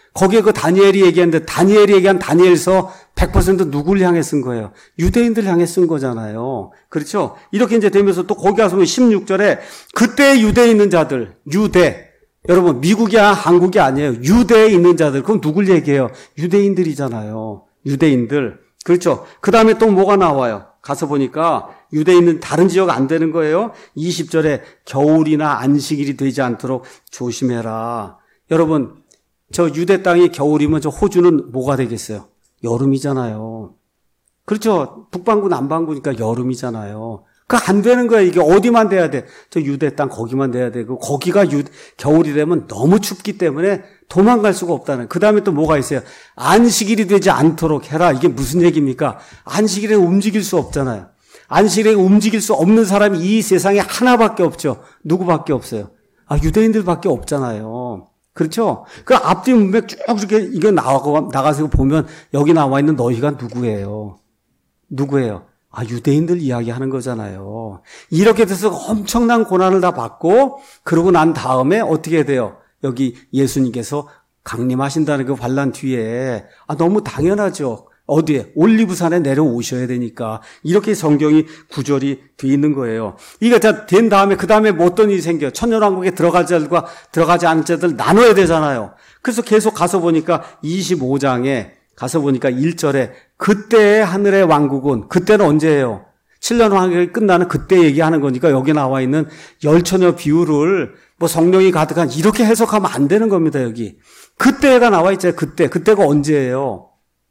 거기에 그 다니엘이 얘기했는데 다니엘이 얘기한 다니엘서 백 퍼센트 누구를 향해 쓴 거예요? 유대인들 향해 쓴 거잖아요. 그렇죠? 이렇게 이제 되면서 또 거기 가서 십육 절에 그때 유대에 있는 자들, 유대. 여러분, 미국이 한국이 아니에요. 유대에 있는 자들. 그럼 누굴 얘기해요? 유대인들이잖아요. 유대인들. 그렇죠? 그 다음에 또 뭐가 나와요? 가서 보니까 유대에 있는 다른 지역 안 되는 거예요. 이십 절에 겨울이나 안식일이 되지 않도록 조심해라. 여러분, 저 유대 땅이 겨울이면 저 호주는 뭐가 되겠어요? 여름이잖아요. 그렇죠? 북반구 남반구니까 여름이잖아요. 그 안 되는 거야. 이게 어디만 돼야 돼? 저 유대 땅 거기만 돼야 되고 거기가 유, 겨울이 되면 너무 춥기 때문에 도망갈 수가 없다는. 그 다음에 또 뭐가 있어요? 안식일이 되지 않도록 해라. 이게 무슨 얘기입니까? 안식일에 움직일 수 없잖아요. 안식일에 움직일 수 없는 사람이 이 세상에 하나밖에 없죠. 누구밖에 없어요? 아, 유대인들밖에 없잖아요. 그렇죠? 그 앞뒤 문맥 쭉 이렇게 이거 나가고 나가서 보면 여기 나와 있는 너희가 누구예요? 누구예요? 아, 유대인들 이야기하는 거잖아요. 이렇게 돼서 엄청난 고난을 다 받고 그러고 난 다음에 어떻게 돼요? 여기 예수님께서 강림하신다는 그 반란 뒤에 아, 너무 당연하죠. 어디에? 올리브산에 내려오셔야 되니까. 이렇게 성경이 구절이 돼 있는 거예요. 이게 다 된 다음에 그 다음에 뭐 어떤 일이 생겨요? 천년왕국에 들어갈 자들과 들어가지 않은 자들 나눠야 되잖아요. 그래서 계속 가서 보니까 이십오 장에 가서 보니까 일 절에 그때의 하늘의 왕국은 그때는 언제예요? 칠 년 왕국이 끝나는 그때 얘기하는 거니까 여기 나와 있는 열처녀 비유를 뭐 성령이 가득한 이렇게 해석하면 안 되는 겁니다. 여기 그때가 나와 있잖아요. 그때 그때가 언제예요?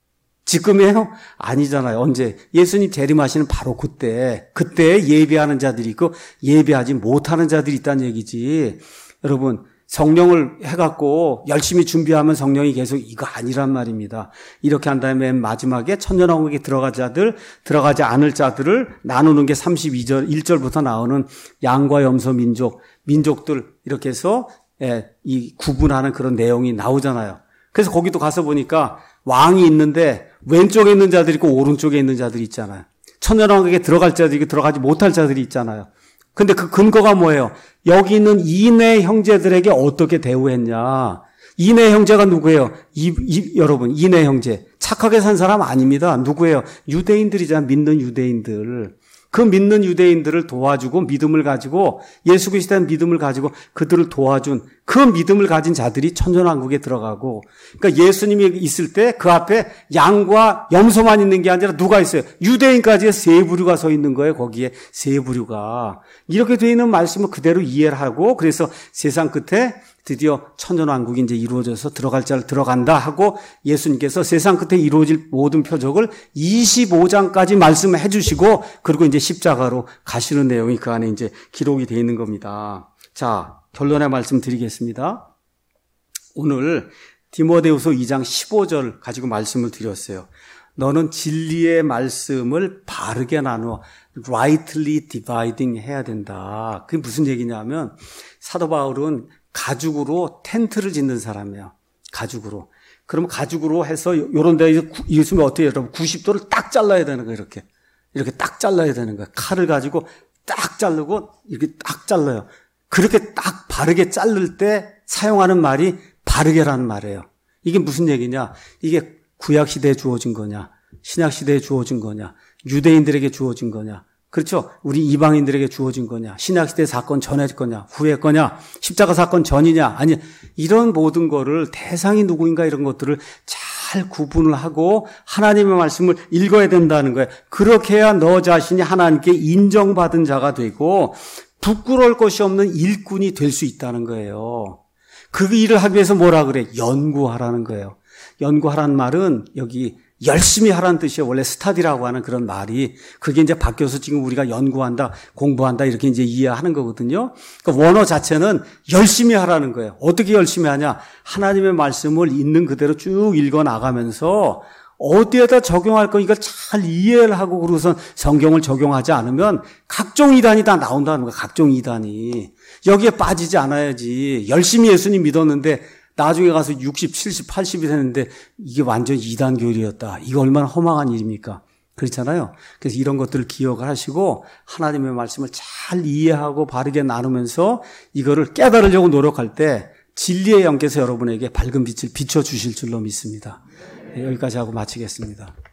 지금이에요? 아니잖아요. 언제? 예수님 재림하시는 바로 그때. 그때 예배하는 자들이 있고 예배하지 못하는 자들이 있다는 얘기지. 여러분, 성령을 해갖고 열심히 준비하면 성령이 계속 이거 아니란 말입니다. 이렇게 한 다음에 맨 마지막에 천년왕국에 들어갈 자들, 들어가지 않을 자들을 나누는 게 삼십이 절, 일 절부터 나오는 양과 염소 민족, 민족들 이렇게 해서 예, 이 구분하는 그런 내용이 나오잖아요. 그래서 거기도 가서 보니까 왕이 있는데 왼쪽에 있는 자들이 있고 오른쪽에 있는 자들이 있잖아요. 천년왕국에 들어갈 자들이 있고 들어가지 못할 자들이 있잖아요. 근데 그 근거가 뭐예요? 여기 있는 이내 형제들에게 어떻게 대우했냐? 이내 형제가 누구예요? 이, 이, 여러분, 이내 형제. 착하게 산 사람 아닙니다. 누구예요? 유대인들이잖아요. 믿는 유대인들. 그 믿는 유대인들을 도와주고 믿음을 가지고 예수 그리스도의 믿음을 가지고 그들을 도와준 그 믿음을 가진 자들이 천년왕국에 들어가고 그러니까 예수님이 있을 때 그 앞에 양과 염소만 있는 게 아니라 누가 있어요? 유대인까지 세 부류가 서 있는 거예요. 거기에 세 부류가. 이렇게 되어 있는 말씀을 그대로 이해를 하고 그래서 세상 끝에 드디어 천년왕국이 이제 이루어져서 들어갈 자를 들어간다 하고 예수님께서 세상 끝에 이루어질 모든 표적을 이십오 장까지 말씀해 주시고 그리고 이제 십자가로 가시는 내용이 그 안에 이제 기록이 되어 있는 겁니다. 자, 결론의 말씀 드리겠습니다. 오늘 디모데후서 이 장 십오 절 가지고 말씀을 드렸어요. 너는 진리의 말씀을 바르게 나누어 rightly dividing 해야 된다. 그게 무슨 얘기냐면 사도 바울은 가죽으로 텐트를 짓는 사람이에요. 가죽으로. 그러면 가죽으로 해서 요런 데 있으면 어떻게 해요? 여러분 구십 도를 딱 잘라야 되는 거예요. 이렇게. 이렇게 딱 잘라야 되는 거예요. 칼을 가지고 딱 자르고 이렇게 딱 잘라요. 그렇게 딱 바르게 자를 때 사용하는 말이 바르게라는 말이에요. 이게 무슨 얘기냐? 이게 구약 시대에 주어진 거냐? 신약 시대에 주어진 거냐? 유대인들에게 주어진 거냐? 그렇죠? 우리 이방인들에게 주어진 거냐? 신약시대 사건 전에 거냐? 후에 거냐? 십자가 사건 전이냐? 아니, 이런 모든 거를 대상이 누구인가 이런 것들을 잘 구분을 하고 하나님의 말씀을 읽어야 된다는 거예요. 그렇게 해야 너 자신이 하나님께 인정받은 자가 되고 부끄러울 것이 없는 일꾼이 될 수 있다는 거예요. 그 일을 하기 위해서 뭐라 그래? 연구하라는 거예요. 연구하라는 말은 여기 열심히 하라는 뜻이에요. 원래 스타디라고 하는 그런 말이. 그게 이제 바뀌어서 지금 우리가 연구한다, 공부한다 이렇게 이제 이해하는 거거든요. 그러니까 원어 자체는 열심히 하라는 거예요. 어떻게 열심히 하냐? 하나님의 말씀을 있는 그대로 쭉 읽어 나가면서 어디에다 적용할 거 이걸 잘 이해를 하고 그러고선 성경을 적용하지 않으면 각종 이단이 다 나온다는 거예요. 각종 이단이. 여기에 빠지지 않아야지. 열심히 예수님 믿었는데 나중에 가서 육십, 칠십, 팔십이 되는데 이게 완전 이단 교리였다. 이거 얼마나 허망한 일입니까? 그렇잖아요. 그래서 이런 것들을 기억을 하시고 하나님의 말씀을 잘 이해하고 바르게 나누면서 이거를 깨달으려고 노력할 때 진리의 영께서 여러분에게 밝은 빛을 비춰주실 줄로 믿습니다. 여기까지 하고 마치겠습니다.